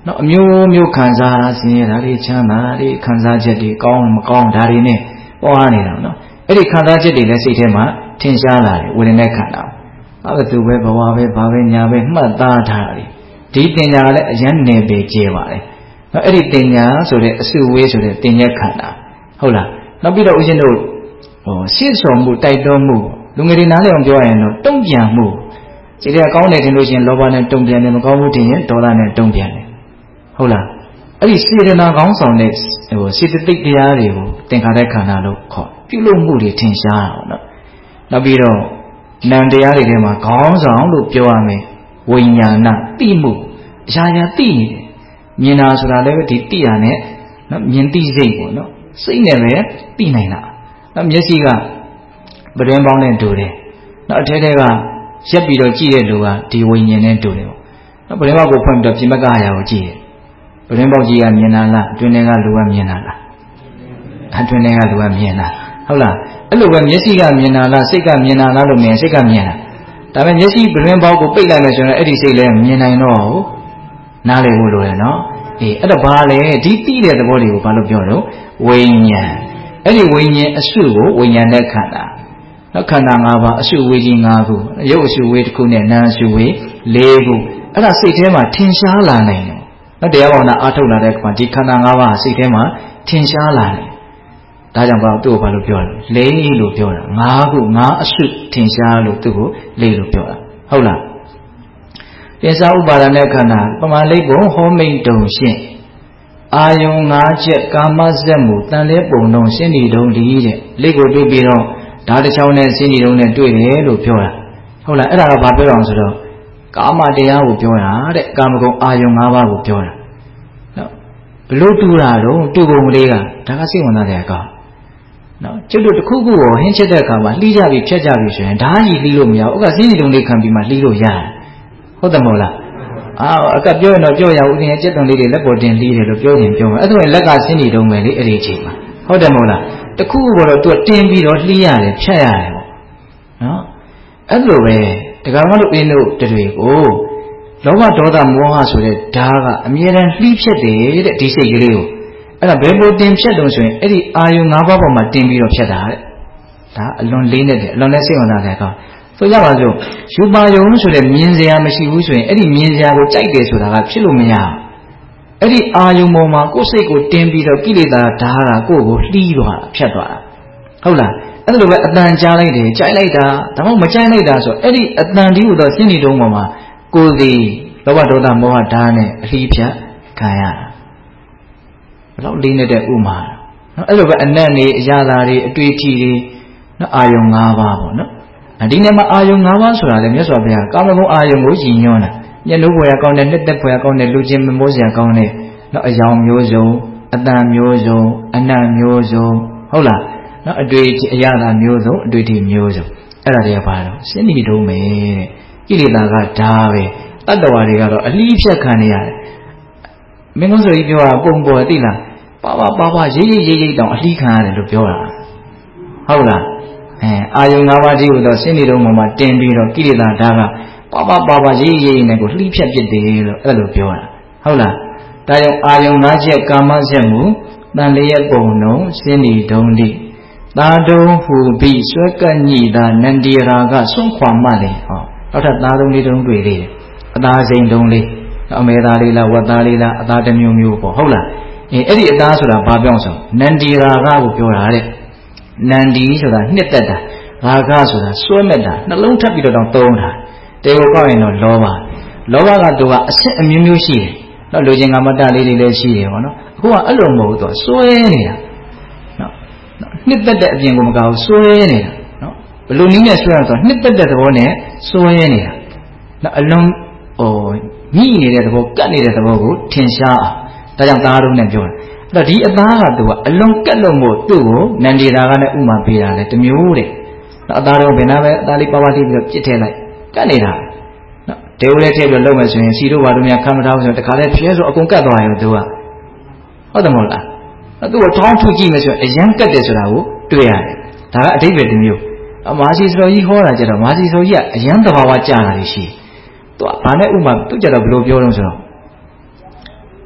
နော်အမျိုးမျိုးခံစားရဆင်းရဲတာတွေချမ်းသာတွေခံစားချက်တွေကောင်းမကောင်းဒါတွေနဲ့ပေါ်လာနေတာနော်အဲ့ဒီခံစားချက်တွေလည်းစိတ်ထဲမှာထင်ရှားလာတယ်ဝေဒနာခန္ဓာအဲ့ဒါသူပဲဘဝပဲဘာပဲညာပဲမှတ်သားထားတယ်ဒီတင်ညာကလည်းအရန်နယ်ပေကျဲပါတယ်နော်အဲ့ဒီတင်ညာဆိုတဲ့အစုဝေးဆိုတဲ့တင်ညာခန္ဓာဟုတ်လားနောက်ပြီးတော့ဦးဇင်းတို့ရှင်းဆောင်မှုတိုက်တွန်းမှုလူငယ်တွေနားလည်အောင်ပြောရရင်တော့တုံ့ပြန်မှုစိတ်ထဲကောင်းတယ်ထင်လို့ရှိရင်လောဘနဲ့တုံ့ပြန်တယ်မကောင်းဘူးထင်ရင်ဒေါသနဲ့တုံ့ပြန်တယ်ဟုတ်လားအဲ့ဒီစေတနာကောင်းဆောင်တဲ့စေတသိက်တရားတွေကိုသင်္ခါရခန္ဓာလို့ခေါ်ပြုလုပ်မှုတွေထင်ရှားအောင်နော်နောက်ပြီးတော့နံတရားတွေထဲမှာခေါင်းဆောင်လို့ပြောရမယ်ဝိညာဏသိမှုအရာရာသိနေတယ်မြင်တာဆိုတာလည်းဒီသိရနဲ့နော်မြင်သိစိတ်ပေါ့နော်စိတ်နဲ့ပဲသိနိုင်တာနော်မျက်စိကပရင်းပေါင်းနဲ့တူတယ်နော်အထဲထဲကရက်ပြီးတော့ကြည့်တဲ့လူကဒီဝိညာဉ်နဲ့တူတယ်ပေါ့နော်ပရင်းပေါက်ကိုဖွင့်ပြီးတော့ပြင်မကအရာကိုကြည့်တယ်ပရင်းပေါက်ကြီးကမြင်တာလားအတွင်းထဲကလူကမြင်တာလားအတွင်းထဲကလူကမြင်တာဟုတ်လားအဲ့လိုပဲမျက်စိကမြင်တာလားစိတ်ကမြင်တာလားလို့မြင်စိတ်ကမြင်တာဒါပေမဲ့မျက်စိပရင်းပေါက်ကိုပိတ်လိုက်မယ်ဆိုရင်အဲ့ဒီစိတ်လည်းမြင်နိုင်တော့ဘူးနားလည်ဖို့လိုတယ်နော်အေးအဲ့တော့ဘာလဲဒီသိတဲ့သဘောတွေကိုဘာလို့ပြောတော့ဝိညာဉ်အဲ့ဒီဝိညာဉ်အစုကိုဝိညာဉ်နဲ့ခန္ဓာနောက်ခန္ဓာ၅ပါးအစုဝေးကြီး၅ခုရုပ်အစုဝေးတစ်ခုနဲ့နာမ်အစုဝေး၄ခုအဲ့ဒါစိတ်ထဲမှာထင်ရှားလာနိုင်တယ်နော်တရားဘာဝနာအားထုတ်လာတဲ့အခါဒီခန္ဓာ၅ပါးစိတ်ထဲမှာထင်ရှားလာတယ်ဒါကြောင့်သူ့ကိုဘာလို့ပြောလဲ၄လို့ပြောတာ၅ခု၅အစုထင်ရှားလို့သူ့ကို၄လို့ပြောတာဟုတ်လားပိဿဥပါဒနဲ့ခန္ဓာပမာလိပ်ပုံဟောမိန်တုံရှင်းအာယုံ၅ချက်ကာမစက်မှုတန်လဲပုံလုံးရှင်းနေတုံးဒီတဲ့လိပ်ကိုတွေ့ပြီးတော့ဓာတ်တစ်ချောင်းနဲ့ရှင်းနေတုံးနဲ့တွေ့တယ်လို့ပြောတာဟုတ်လားအဲ့ဒါကဘာပြောအောင်ဆိုတော့ကာမတရားကိုပြောတာတဲ့ကာမဂုဏ်အာယုံ၅ပါးကိုပြောတာနော်ဘလို့တူတာတော့တူပုံလေးကဒါကစိတ်ဝင်စားတဲ့အကောင်နော်ကျွတ်တို့တစ်ခုခုကိုဟင်းချက်တဲ့အခါမှာလှီးကြပြီးဖြတ်ကြပြီးဆိုရင်ဓာကြီးလှီးလို့မရဘူးဥက္ကရှင်းနေတုံးလေးခံပြီးမှလှီးလို့ရတယ်ဟုတ်တယ်မဟုတ်လားအကပြောရင်တော့ပြောရဦးတင်ကျက်သွန်လေးတွေလက်ပေါ်တင်လှီးတယ်လို့ပြောရင်ပြောမှာအဲ့ဒါဆိုရင်လက်ကဆင်းနေတုံးပဲလေအဲ့ဒီအချိန်မှာဟုတ်တယ်မဟုတ်လားတခုခုကတော့သူတင်ပြီးတော့လှီးရတယ်ဖြတ်ရတယ်ပေါ့နော်အဲ့လိုပဲဒကာမတို့အင်းတို့တွေကိုလောဘဒေါသမောဟဆိုတဲ့ဓာတ်ကအမြဲတမ်းလှီးဖြတ်တယ်တဲ့ဒီစိတ်ကလေးကိုအဲ့ဒါဘယ်လိုတင်ဖြတ်တုံးဆိုရင်အဲ့ဒီအာယုံ၅ပါးပေါ်မှာတင်ပြီးတော့ဖြတ်တာတဲ့ဒါအလွန်လေးနဲ့တယ်အလွန်နဲ့စိတ်ဝင်စားတဲ့ကောင်ဆိုကြပါစို့ယူပါယုံဆိုတဲ့မြင်စရာမရှိဘူးဆိုရင်အဲ့ဒီမြင်စရာကိုကြိုက်တယ်ဆိုတာကဖြစ်လို့မရဘူးအဲ့ဒီအာယုံပေါ်မှာကိုယ်စိတ်ကိုတင်ပြီးတော့ကိလေသာဓာတ်ကကိုယ့်ကိုလှီးသွားတာဖြတ်သွားတာဟုတ်လားအဲ့လိုပဲအတန်ကြားလိုက်တယ်ကြိုက်လိုက်တာဒါမှမကြိုက်လိုက်တာဆိုအဲ့ဒီအတန်ဒီဟူသောစိနေတုံးပေါ်မှာကိုယ်စီလောဘဒေါသမောဟဓာတ်နဲ့အလှီးဖြတ်ခံရတာဘယ်တော့လေးနေတဲ့ဥမာနော်အဲ့လိုပဲအနတ်နေအရာသာတွေအတွေ့အထိတွေနော်အာယုံ၅ပါးပေါ့နော်ဒီနေ့မှာအာယုံ၅ပါးဆိုတာလေမြတ်စွာဘုရားကာမဂုဏ်အာယုံကိုရည်ညွှန်းတာညနှုတ်ဖွယ်ကောင်းတဲ့နှစ်သက်ဖွယ်ကောင်းတဲ့လူချင်းမမိုးစရာကောင်းတဲ့နော်အယောင်မျိုးစုံအတန်မျိုးစုံအနတ်မျိုးစုံဟုတ်လားနော်အတွေ့အရာသာမျိုးစုံအတွေ့အထိမျိုးစုံအဲ့ဒါတွေကဘာလို့ရှင်းနေတုံးမယ်တဲ့ကိလေသာကဒါပဲတတ္တဝါတွေကတော့အလှီးဖြတ်ခံနေရတယ်မင်းတို့ဆိုကြီးပြောတာပုံပေါ်သိလားပါရိပ်တောင်အလှီးခံရတယ်လို့ပြောတာဟုတ်လားအာယုံ၅ပါးဒီဟူသောရှင်းနေတုံးမှာတင်ပြီးတော့ကိလေသာဓာတ်ကပါရိပ်နဲ့ကိုလှီးဖြတ်ပစ်တယ်လို့အဲ့လိုပြောတာဟုတ်လားဒါကြောင့်အာယုံ၅ချက်ကာမချက်မှုတန်လျက်ပုံလုံးရှင်းနေတုံးလိသာတုံးဟူပြီးဆွဲကပ်ညိတာနန္ဒီရာကစွန့်ခွာမှလေဟောနောက်ထပ်သားတုံးလေးတုံးတွေ့သေးတယ်အသားစိန်တုံးလေးအမေသားလေးလားဝတ်သားလေးလားအသားတစ်မျိုးမျိုးပေါ့ဟုတ်လားအဲ့ဒီအသားဆိုတာဘာပြောင်းဆိုနန္ဒီရာကကိုပြောတာတဲ့နန္ဒီဆိုတာနှစ်သက်တာရာဂဆိုတာစွဲမဲ့တာနှလုံးထပ်ပြီးတော့သုံးတာတေကိုကောက်ရင်တော့လောဘကသူကအစစ်အမျိုးမျိုးရှိတယ်နော်လူချင်းကမတလေးတွေလည်းရှိတယ်ပေါ့နော်အခုကအဲ့လိုမဟုတ်တော့စွဲနေတာနော်နှစ်သက်တဲ့အပြင်ကိုမကောက်စွဲနေတာနော်ဘယ်လိုနည်းနဲ့စွဲရဆိုနှစ်သက်တဲ့သဘောနဲ့စွဲနေတာနော်အလုံးညှိနေတဲ့သဘောကတ်နေတဲ့သဘောကိုထင်ရှားအောင်ဒါကြောင့်သားတို့နဲ့ပြောတယ်အဲ့တော့ဒီအသားကသူကအလုံးကတ်လို့မို့သူ့ကိုနန္ဒီရာကနဲ့ဥမာပေးတာလေတမျိုးတဲ့နော်အသားတော့ဘယ်နာပဲအသားလေးပါပါတိပြီးတော့ပြစ်ထည့်လိုက်ကတ်နေတာနော်ဒေဝလေးထည့်ပြီးလုံးမယ်ဆိုရင်စီတို့ဘာတို့များခံမထားဘူးဆိုရင်တခါလဲဖြဲဆိုအကုန်ကတ်သွားရောသူကဟုတ်တယ်မဟုတ်လားသူ့ကိုထောင်းထုကြည့်မယ်ဆိုရင်အရန်ကတ်တယ်ဆိုတာကိုတွေ့ရတယ်ဒါကအဓိပ္ပာယ်တစ်မျိုးမာစီစတော်ကြီးဟောတာကြတော့မာစီစတော်ကြီးကအရန်သဘာဝကြာတာရှိသူကဘာနဲ့ဥမာသူကြတော့ဘယ်လိုပြောလို့ဆိုတော့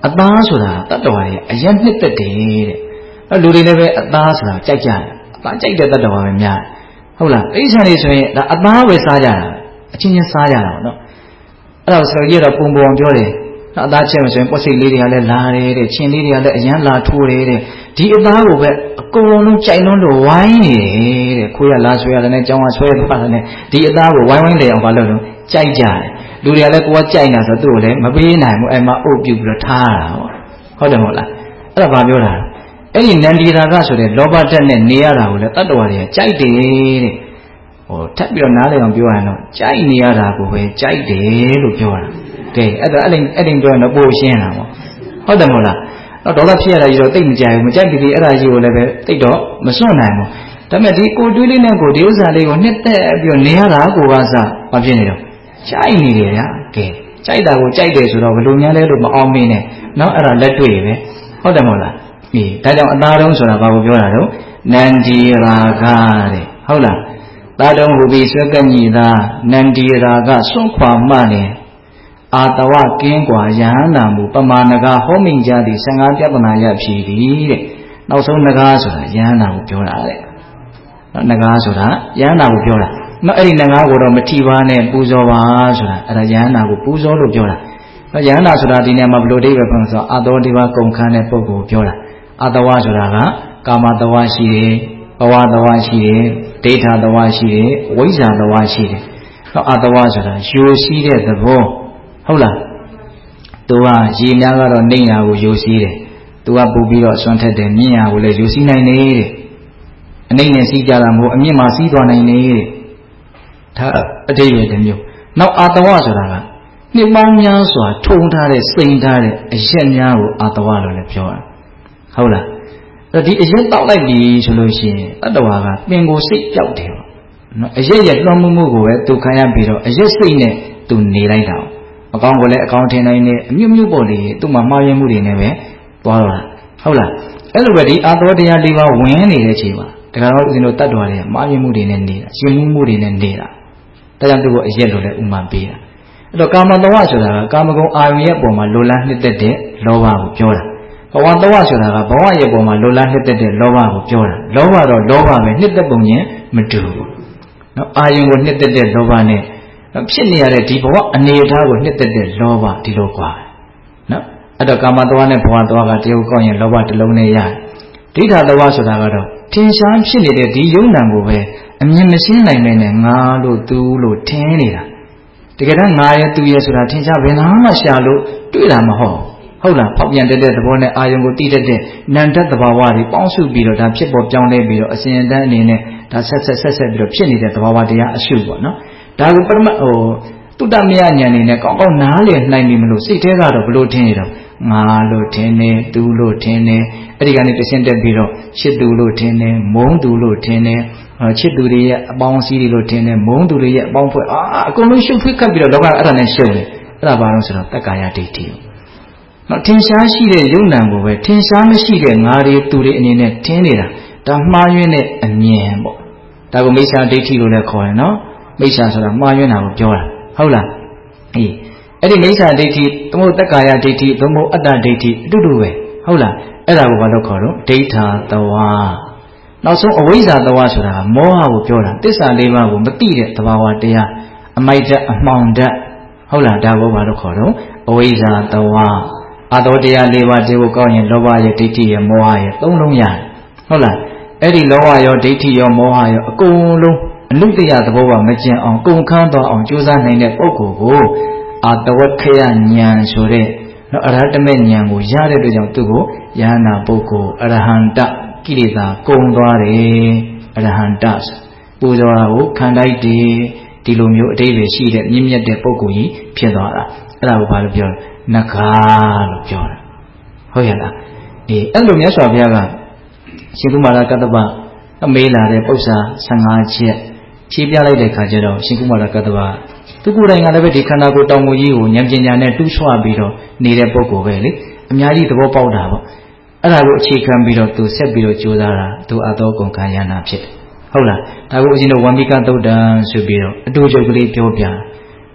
အသားဆိုတာတတ္တဝါတွေအရင်နှစ်သက်တယ်တဲ့လူတွေလည်းပဲအသားဆိုတာကြိုက်ကြတယ်အသားကြိုက်တဲ့တတ္တဝါပဲများဟုတ်လားအိဋ္ဌာန်တွေဆိုရင်ဒါအသားပဲစားကြတာအချင်းချင်းစားကြတာပေါ့နော်အဲ့ဒါဆိုတော့ပုံပေါ်ပြောတယ်အသားချက်မဆိုရင်ပွက်စိတ်လေးတွေကလည်းလာတယ်တဲ့ချင်းလေးတွေကလည်းအရန်လာထိုးတယ်တဲ့ဒီအသားကိုပဲအကုန်လုံးကြိုက်လုံးလို့ဝိုင်းနေတယ်တဲ့ခွေးကလာဆွဲရတယ်နဲ့ကြောင်းကဆွဲသွားတယ်နဲ့ဒီအသားကိုဝိုင်းဝိုင်းလေအောင်ဘာလုပ်လို့ကြိုက်ကြတယ်လူတွေကလည်းကိုကကြိုက်နေတာဆိုသူ့ကိုလည်းမပေးနိုင်ဘူးအဲ့မှာအုပ်ပြုတ်ပြီးတော့ထားတာဟုတ်တယ်မဟုတ်လားအဲ့ဒါဘာပြောတာအဲ့ဒီနန္ဒီရာဂဆိုတဲ့လောဘဓာတ်နဲ့နေရတာကိုလည်းတတ္တဝါတွေကကြိုက်တယ်တဲ့ထပ်ပြီးတော့နားလည်အောင်ပြောရရင်တော့ကြိုက်နေရတာကိုပဲကြိုက်တယ်လို့ပြောတာကဲအဲ့ဒါအဲ့ဒီပြောရင်တော့ပို့ရှင်းတာပေါ့ဟုတ်တယ်မဟုတ်လားဒေါသဖြစ်ရတာကြီးတော့တိတ်မကြိုက်ဘူးမကြိုက်ပြီးအဲ့ဒါကြီးကိုလည်းပဲတိတ်တော့မစွန့်နိုင်ဘူးဒါပေမဲ့ဒီကိုတွေးလေးနဲ့ကိုဒီဥစ္စာလေးကိုနှစ်သက်ပြီးတော့နေရတာကိုကစားမဖြစ်နေတော့ကြိုက်နေတယ်ဗျာကဲကြိုက်တာကိုကြိုက်တယ်ဆိုတော့ဘယ်လိုများလဲလို့မအောင်မင်းနဲ့နော်အဲ့ဒါလက်တွေ့ပဲဟုတ်တယ်မဟုတ်လားအေးဒါကြောင့်အသားတုံးဆိုတာဘာကိုပြောတာတော့နန္ဒီရာဂတဲ့ဟုတ်လားသာတုံးဟူပြီးဆွဲကပ်ညီသာနန္ဒီရာဂစွန့်ခွာမှလည်းအာတဝကင်းกว่าယဟန္တာမူပမာဏကဟောမိန်ကြသည်15ပြဿနာရဖြည်သည်တဲ့နောက်ဆုံးနဂါဆိုတာယဟန္တာကိုပြောတာတဲ့နဂါဆိုတာယဟန္တာကိုပြောတာနော်အဲ့ဒီနဂါကိုတော့မထီပါနဲ့ပူဇော်ပါဆိုတာအဲ့ဒါယဟန္တာကိုပူဇော်လို့ပြောတာနော်ယဟန္တာဆိုတာဒီနေရာမှာဘယ်လိုအဓိပ္ပာယ်ဖွင့်ဆိုအာတောဒီပါကုန်ခန်းတဲ့ပုဂ္ဂိုလ်ပြောတာအာတဝဆိုတာကကာမတဝရှိတယ်ဘဝတဝရှိတယ်ဒိဋ္ဌတဝရှိတယ်ဝိဇ္ဇာတဝရှိတယ်နော်အာတဝဆိုတာယိုရှိတဲ့သဘောဟုတ်လားသူကရေများကတော့နှိမ့်ရာကိုယိုစီးတယ်သူကပူပြီးတော့ဆွမ်းထက်တယ်မြင့်ရာကိုလည်းယိုစီးနိုင်နေတဲ့အနှိမ့်နဲ့စီးကြတာမဟုတ်အမြင့်မှာစီးသွားနိုင်နေတဲ့ဒါအတိတ်ပဲတစ်မျိုးနောက်အာတဝဆိုတာကနှစ်ပေါင်းများစွာထုံထားတဲ့စိန်ထားတဲ့အရက်များကိုအာတဝလို့လည်းပြောတာဟုတ်လားအဲ့ဒီအရက်တောက်လိုက်ပြီဆိုလို့ရှိရင်တတ္တဝါကပင်ကိုစိတ်ပြောက်တယ်နော်အရက်ရဲ့လွှမ်းမိုးမှုကိုပဲသူခံရပြီးတော့အရက်စိတ်နဲ့သူနေလိုက်တာအကောင်းကိုလည်းအကောင်းထင်နိုင်နေအမြင့်မြင့်ပေါ်လေသူ့မှာမှားယွင်းမှုတွေနဲ့ပဲသွားတော့တာဟုတ်လားအဲ့လိုပဲဒီအာသောတရား၄ပါးဝင်နေတဲ့အချိန်မှာတခါတော့ဦးဇင်းတို့တတ်တော်တွေကမှားယွင်းမှုတွေနဲ့နေတာရှင်မှုတွေနဲ့နေတာဒါကြောင့်သူ့ကိုအရက်လို့လည်းဥမာပေးတာအဲ့တော့ကာမတဝဆိုတာကကာမဂုဏ်အာယုံရဲ့အပေါ်မှာလိုလားနှစ်သက်တဲ့လောဘကိုပြောတာဘဝတဝဆိုတာကဘဝရဲ့အပေါ်မှာလိုလားနှစ်သက်တဲ့လောဘကိုပြောတာလောဘတော့လောဘပဲနှစ်သက်ပုံချင်းမတူဘူးနော်အာယုံကိုနှစ်သက်တဲ့လောဘနဲ့ဖြစ်နေရတဲ့ဒီဘဝအနေအထားကိုနှစ်သက်တဲ့လောဘဒီလိုกว่าနော်အဲ့တော့ကာမတဝနဲ့ဘဝတဝကတရုပ်ကောင်းရင်လောဘတစ်လုံးနဲ့ရတယ်ဒိဋ္ဌတဝဆိုတာကတော့ထင်ရှားဖြစ်နေတဲ့ဒီယုံနာကိုပဲအမြင်မရှင်းနိုင်တဲ့ငါလို့သူလို့ထင်နေတာတကယ်တော့ငါရဲ့သူရဲ့ဆိုတာထင်ရှားဘယ်နာမှရှာလို့တွေ့တာမဟုတ်ဟုတ်လားဖောက်ပြန်တဲ့သဘောနဲ့အာယုံကိုတည်တတ်တဲ့နန္တသဘာဝတွေပေါင်းစုပြီးတော့ဒါဖြစ်ပေါ်ပြောင်းလဲပြီးတော့အစဉ်အတန်းအနေနဲ့ဒါဆက်ပြီးတော့ဖြစ်နေတဲ့သဘာဝတရားအရှုပေါ့နော်ဒါကိုပရမတုတ္တမယဉာဏ်နေနဲ့ကောင်းကောင်းနားလည်နိုင်ပြီမလို့စိတ်ထဲကတော့ဘလို့ထင်နေတော့ငါလို့ထင်နေသူလို့ထင်နေအဲ့ဒီကနေတဆင့်တက်ပြီးတော့ချစ်သူလို့ထင်နေမုန်းသူလို့ထင်နေချစ်သူတွေရဲ့အပေါင်းအစည်းတွေလို့ထင်နေမုန်းသူတွေရဲ့အပေါင်းဖွဲ့အကုန်လုံးရှုပ်ထွေးခတ်ပြီးတော့လောကအဲ့ဒါနဲ့ရှုပ်နေအဲ့ဒါဘာလို့ဆိုတော့တက္ကာယဒိဋ္ဌိနော်ထင်ရှားရှိတဲ့ယုံနံကိုပဲထင်ရှားမရှိတဲ့ငါတွေသူတွေအနေနဲ့ထင်နေတာဒါမှားယွင်းတဲ့အမြင်ပေါ့ဒါကိုမိစ္ဆာဒိဋ္ဌိလို့လည်းခေါ်တယ်နော်မိစ္ဆာဆိုတာမှားယွင်းတာကိုပြောတာဟုတ်လားအေးအဲ့ဒီမိစ္ဆာဒိဋ္ဌိသမုဒ္ဒက္ကာယဒိဋ္ဌိသမုဒ္ဒအတ္တဒိဋ္ဌိအတူတူပဲဟုတ်လားအဲ့ဒါကိုဘာလို့ခေါ်တော့ဒိဋ္ဌာတဝါနောက်ဆုံးအဝိဇ္ဇာတဝါဆိုတာကမောဟကိုပြောတာသစ္စာ၄ပါးကိုမသိတဲ့သဘာဝတရားအမိုက်ဓာတ်အမှောင်ဓာတ်ဟုတ်လားဒါကိုဘာလို့ခေါ်တော့အဝိဇ္ဇာတဝါအာသောတရား၄ပါးတည်းကိုကောင်းရင်လောဘရဲ့ဒိဋ္ဌိရဲ့မောဟရဲ့သုံးလုံးရတယ်ဟုတ်လားအဲ့ဒီလောဘရောဒိဋ္ဌိရောမောဟရောအကုန်လုံးအနုတ္တယသဘောကမကျင်အောင်ကုန်ခန်းသွားအောင်ကြိုးစားနိုင်တဲ့ပုဂ္ဂိုလ်ကိုအာတဝခယဉာဏ်ဆိုတဲ့နော်အရဟတမေဉာဏ်ကိုရတဲ့အတွက်ကြောင့်သူ့ကိုယဟနာပုဂ္ဂိုလ်အရဟန္တကိလေသာကုန်သွားတယ်အရဟန္တပူဇော်တာကိုခံလိုက်တယ်ဒီလိုမျိုးအတိတ်ပဲရှိတဲ့မြင့်မြတ်တဲ့ပုဂ္ဂိုလ်ကြီးဖြစ်သွားတာအဲ့ဒါကိုဘာလို့ပြောလဲနဂါလို့ပြောတာဟုတ်ရဲ့လားအေးအဲ့လိုမြတ်စွာဘုရားကရှင်ကုမာရကတ္တပအမေးလာတဲ့ပု္ပ္ပာ15ချက်ဖြေပြလိုက်တဲ့ခါကျတော့ရှင်ကုမာရကတ္တပသူကိုယ်တိုင်ကလည်းပဲဒီခန္ဓာကိုယ်တောင်ကိုကြီးကိုဉာဏ်ပညာနဲ့တူးဆွပြီးတော့နေတဲ့ပုဂ္ဂိုလ်ပဲလေအများကြီးသဘောပေါက်တာပေါ့အဲ့ဒါကိုအခြေခံပြီးတော့သူဆက်ပြီးတော့ကြိုးစားတာသူအသောကုန်ခံရနာဖြစ်တယ်ဟုတ်လားဒါကိုဦးဇင်းတို့ဝံပိကသုတ်တံဆိုပြီးတော့အတူချုပ်ကလေးပြောပြ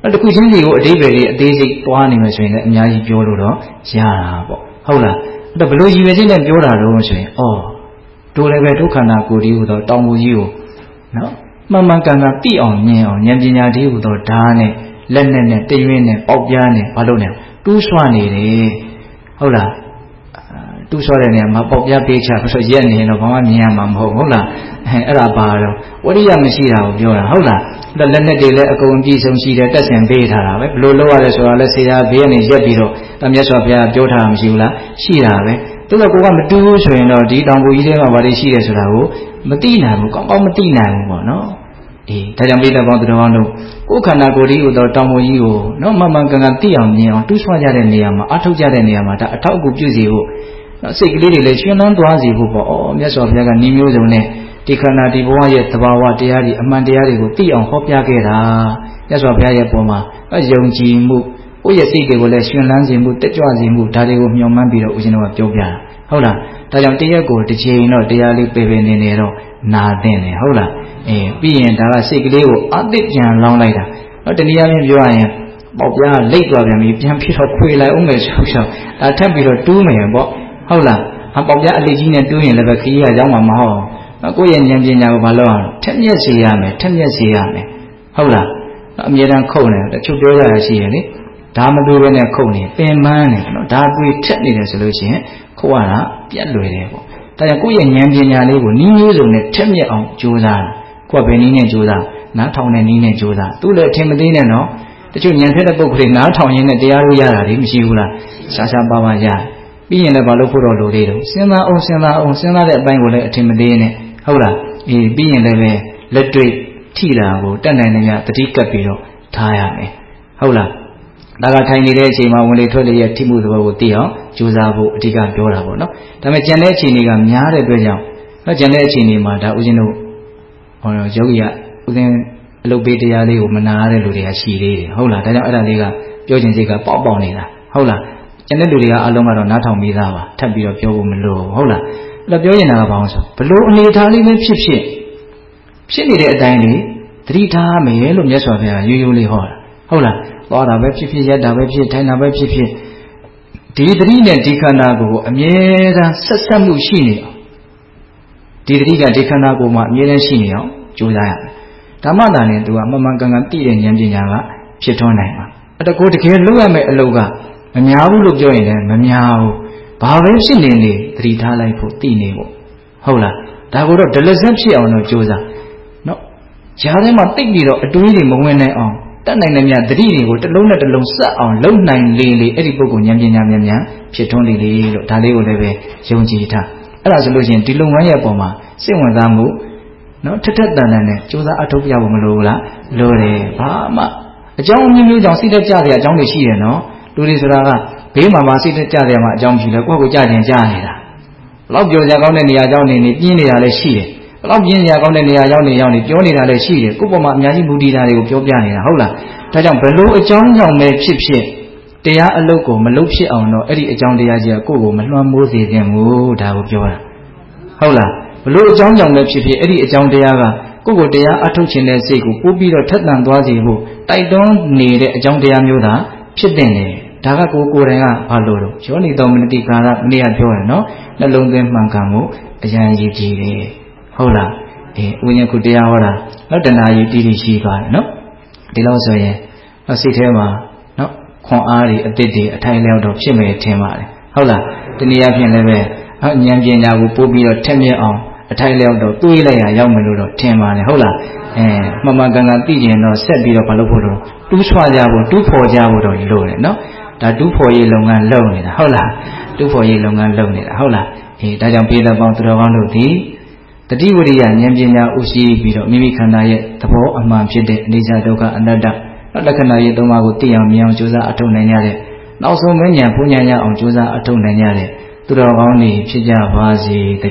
တခုချင်းစီကိုအတိပ္ပယ်လေးအသေးစိတ်ပွားနေမှဆိုရင်လည်းအများကြီးပြောလို့တော့ရတာပေါ့ဟုတ်လားအဲ့ဘယ်လိုရည်ရွယ်ချက်နဲ့ပြောတာတော့ဆိုရင်တို့လည်းပဲဒုက္ခနာကိုယ်ဒီဟူသောတောင်ကိုကြီးကိုနော်မှန်မှန်ကန်ကန်သိအောင်မြင်အောင်ဉာဏ်ပညာဒီဟူသောဓာတ်နဲ့လက်နဲ့တရွင်းနဲ့ပေါက်ပြားနဲ့ဘာလို့လဲတူးဆွနေတယ်ဟုတ်လားတူးဆွတဲ့နေရာမှာပေါက်ပြားပေးချဆိုရက်နေရင်တော့ဘာမှမြင်ရမှာမဟုတ်လားအဲ့ဒါပါတော့ဝိရိယမရှိတာကိုပြောတာဟုတ်လားလက်နဲ့တွေလည်းအကုန်ပြည့်စုံရှိတယ်တက်ဆင်ပေးထားတာပဲဘလို့လောက်ရလဲဆိုတာလဲဆရာဘေးကနေရက်ပြီးတော့တမြတ်စွာဘုရားပြောထားတာမရှိဘူးလားရှိတာပဲသူကကိုကမတူဘူးဆိုရင်တော့ဒီတောင်ကိုကြီးထဲမှာဘာတွေရှိတယ်ဆိုတာကိုမသိနိုင်ဘူးကောင်းကောင်းမသိနိုင်ဘူးပေါ့နော်ဒါကြောင့်ပိဋကပေါင်းသူတော်ကောင်းတို့ကိုယ်ခန္ဓာကိုယ်ဒီဟူသောတောင်ကိုကြီးကိုနော်မှန်မှန်ကန်ကန်သိအောင်မြင်အောင်တူးဆွကြတဲ့နေရာမှာအထောက်ကြတဲ့နေရာမှာဒါအထောက်အကူပြုစေဖို့နော်စိတ်ကလေးတွေလည်းရှင်လန်းသွားစေဖို့ပေါ့မြတ်စွာဘုရားကဤမျိုးစုံနဲ့ဒီခန္ဓာဒီဘဝရဲ့သဘာဝတရားတွေအမှန်တရားတွေကိုသိအောင်ဟောပြခဲ့တာမြတ်စွာဘုရားရဲ့ပုံမှာယုံကြည်မှုကိုယ့်ရဲ့စိတ်တွေကိုလည်းရှင်လန်းစေမှုတက်ကြွစေမှုဒါတွေကိုမျှော်မှန်းပြီးတော့ဦးဇင်းတို့ကပြောပြတာဟုတ်လားဒါကြောင့်တရက်ကိုတစ်ချိန်တော့တရားလေးပေပေနေနေတော့နာသင့်တယ်ဟုတ်လားပြီးရင်ဒါကစိတ်ကလေးကိုအသစ်ပြန်လောင်းလိုက်တာတနည်းအားဖြင့်ပြောရရင်ပေါက်ပြားလိတ်သွားပြန်ပြီးပြန်ပြီးတော့ခွေလိုက်အောင်မယ်ဆိုတော့ဒါထပ်ပြီးတော့တူးမယ်ပေါ့ဟုတ်လားပေါက်ပြားအလေးကြီးနဲ့တူးရင်လည်းပဲခရီးကရောက်မှာမဟုတ်ကိုယ့်ရဲ့ဉာဏ်ပညာကိုမလုပ်အောင်ထက်မြက်စေရမယ်ထက်မြက်စေရမယ်ဟုတ်လားအမြဲတမ်းခုတ်နေတချို့ပြောကြရရှိရင်လေဒါမတူဘဲနဲ့ခုတ်နေပင်ပန်းနေနော်ဒါတွေ့ထက်နေတယ်ဆိုလို့ရှိရင်ခုတ်ရတာပြတ်လွယ်တယ်ပေါ့ဒါကြောင့်ကိုယ့်ရဲ့ဉာဏ်ပညာလေးကိုနည်းမျိုးစုံနဲ့ထက်မြက်အောင်ကြိုးစားတာကိုယ်ကဘယ်နည်းနဲ့ကြိုးစားနားထောင်တဲ့နည်းနဲ့ကြိုးစားသူလည်းအထင်မသေးနဲ့နော်တချို့ဉာဏ်ထက်တဲ့ပုဂ္ဂိုလ်တွေနားထောင်ရင်းနဲ့တရားလို့ရတာတွေမရှိဘူးလားရှားရှားပါးပါးရပြီးရင်လည်းဘာလို့ဖို့တော့လိုသေးတယ်စဉ်းစားအောင်စဉ်းစားတဲ့အပိုင်းကိုလည်းအထင်မသေးနဲ့ဟုတ်လားပြီးရင်လည်းပဲလက်တွေ့ထိတာကိုတက်နိုင်နေရတတိကပ်ပြီးတော့ထားရမယ်ဟုတ်လားဒါကထိုင်နေတဲ့အချိန်မှာဝင်လေထွက်လေရဲ့ထိမှုသဘောကိုသိအောင်ကြိုးစားဖို့အဓိကပြောတာပေါ့နော်ဒါပေမဲ့ကျန်တဲ့အချိန်တွေကများတဲ့အတွက်ကြောင့်ကျန်တဲ့အချိန်တွေမှာဒါဦးဇင်းတို့ယောဂီကဦးဇင်းအလုပ်ပေးတရားလေးကိုမနာရတဲ့လူတွေကရှိသေးတယ်ဟုတ်လားဒါကြောင့်အဲ့ဒါလေးကပြောခြင်းစိတ်ကပေါက်နေတာဟုတ်လားကျန်တဲ့လူတွေကအလုံးကတော့နားထောင်ပြီးသားပါထပ်ပြီးတော့ပြောဖို့မလိုဟုတ်လားအဲ့တော့ပြောရင်တာကဘာလို့ဆိုဘလို့အနေထားလေးပဲဖြစ်နေတဲ့အတိုင်းလေးသတိထားမယ်လို့မြတ်စွာဘုရားရိုးရိုးလေးဟောတာဟုတ်လားသွားတာပဲဖြစ်ရက်တာပဲဖြစ်ထိုင်တာပဲဖြစ်ဒီသတိနဲ့ဒီခန္ဓာကိုယ်အမြဲတမ်းဆက်ဆက်မှုရှိနေအောင်ဒီသတိကဒီခန္ဓာကိုယ်မှာအမြဲတမ်းရှိနေအောင်ကြိုးစားရမယ်ဓမ္မတာနဲ့သူကမှန်မှန်ကန်ကန်သိတဲ့ဉာဏ်ပညာကဖြစ်ထွန်းနိုင်မှာတကယ်လုပ်ရမယ့်အလုပ်ကမများဘူးလို့ပြောရင်လည်းမများဘူးဘာပဲဖြစ်နေသတိထားလိုက်ဖို့သိနေဖို့ဟုတ်လားဒါကိုတော့ဒလစက်ဖြစ်အောင်တော့ကြိုးစားနော်ဈာထဲမှာတိတ်ပြီးတော့အတွေးတွေမဝင်နိုင်အောင်တတ်နိုင်တဲ့မြတ်သတိတွေကိုတစ်လုံးနဲ့တစ်လုံးစက်အောင်လုံနိုင်လေအဲ့ဒီပုဂ္ဂိုလ်ဉာဏ်ပညာမြန်ဖြစ်ထွန်းလေလို့ဒါလေးကိုလည်းပဲယုံကြည်ထားအဲ့ဒါဆိုလို့ရှိရင်ဒီလုပ်ငန်းရဲ့အပေါ်မှာစိတ်ဝင်စားမှုနော်ထက်ထက်တန်တန်နဲ့ကြိုးစားအထောက်ပြဖို့မလိုဘူးလားလိုတယ်ဘာမှအကြောင်းအမျိုးကြောင့်စိတ်သက်ကြစရာအကြောင်းတွေရှိတယ်နော်လူတွေဆိုတာကဘေးမှာစိတ်သက်ကြစရာမှအကြောင်းမရှိလဲကိုယ့်ကိုကြားနေတာဘလောက်ပြောစရာကောင်းတဲ့နေရာကြောင်းနေပြင်းနေတာလည်းရှိတယ်ဘလောက်ပြင်းစရာကောင်းတဲ့နေရာရောက်နေပြောနေတာလည်းရှိတယ်ကိုယ့်ပေါ်မှာအများကြီးမူတည်တာတွေကိုပြောပြနေတာဟုတ်လားဒါကြောင့်ဘလို့အကြောင်းကြောင့်ပဲဖြစ်တရားအလုပ်ကိုမလုပ်ဖြစ်အောင်တော့အဲ့ဒီအကြောင်းတရားကြီးကကိုယ့်ကိုမလွှမ်းမိုးစေခြင်းဘူးဒါကိုပြောတာဟုတ်လားဘလို့အကြောင်းကြောင့်ပဲဖြစ်အဲ့ဒီအကြောင်းတရားကကိုယ့်ကိုတရားအထုတ်ခြင်းတဲ့စိတ်ကိုပို့ပြီးတော့ထက်သန်သွားစေဖို့တိုက်တွန်းနေတဲ့အကြောင်းတရားမျိုးသာဖြစ်တဲ့နေဒါကကိုယ်တိုင်ကဘာလို့တော့ယောနိတော်မနတိကာရမနေ့ကပြောတယ်နော်နှလုံးသွင်းမှန်ကန်မှုအရန်ရည်ကြည်တယ်ဟုတ်လားဝိညာဉ်ခုတရားဟောတာတဏှာကြီးတိတိရှိသွားတယ်နော်ဒီလောက်ဆိုရင်စိတ်ထဲမှာနော်ခွန်အားတွေအတစ်တွေအထိုင်လျောက်တော့ဖြစ်မယ်ထင်ပါတယ်ဟုတ်လားတနည်းအားဖြင့်လည်းပဲဉာဏ်ပညာကိုပို့ပြီးတော့ထက်မြက်အောင်အထိုင်လျောက်တော့တွေးလိုက်ရရောက်မယ်လို့တော့ထင်ပါတယ်ဟုတ်လားမှန်မှန်ကန်ကန်သိကျင်တော့ဆက်ပြီးတော့မလုပ်ဖို့တော့တူးဆွကြဖို့တူးဖော်ကြဖို့တော့လိုတယ်နော်ဒါတူးဖော်ရေးလုပ်ငန်းလုပ်နေတာဟုတ်လားတူးဖော်ရေးလုပ်ငန်းလုပ်နေတာဟုတ်လားဒါကြောင့်ပြည်တော်ပေါင်းသူတော်ကောင်းတို့ဒီတတိဝရိယဉာဏ်ပညာဥရှိပြီးတော့မိမိခန္ဓာရဲ့သဘောအမှန်ဖြစ်တဲ့အနိစ္စဒုက္ခအနတ္တလက္ခဏာရေးသုံးပါးကိုသိအောင်မြင်အောင်ကြိုးစားအထောက်နိုင်ကြတဲ့နောက်ဆုံးမဉဏ်ပူဉဏ်ရအောင်ကြိုးစားအထောက်နိုင်ကြတဲ့သူတော်ကောင်းတွေဖြစ်ကြပါစေတ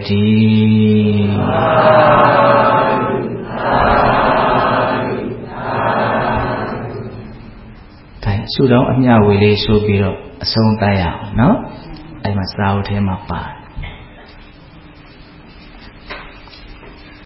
ည်းဆုတောင်းအမျှဝေလေးဆိုပြီးတော့အဆုံးသတ်ရအောင်နော်အဲ့မှာစာအုပ်ထဲမှာပါ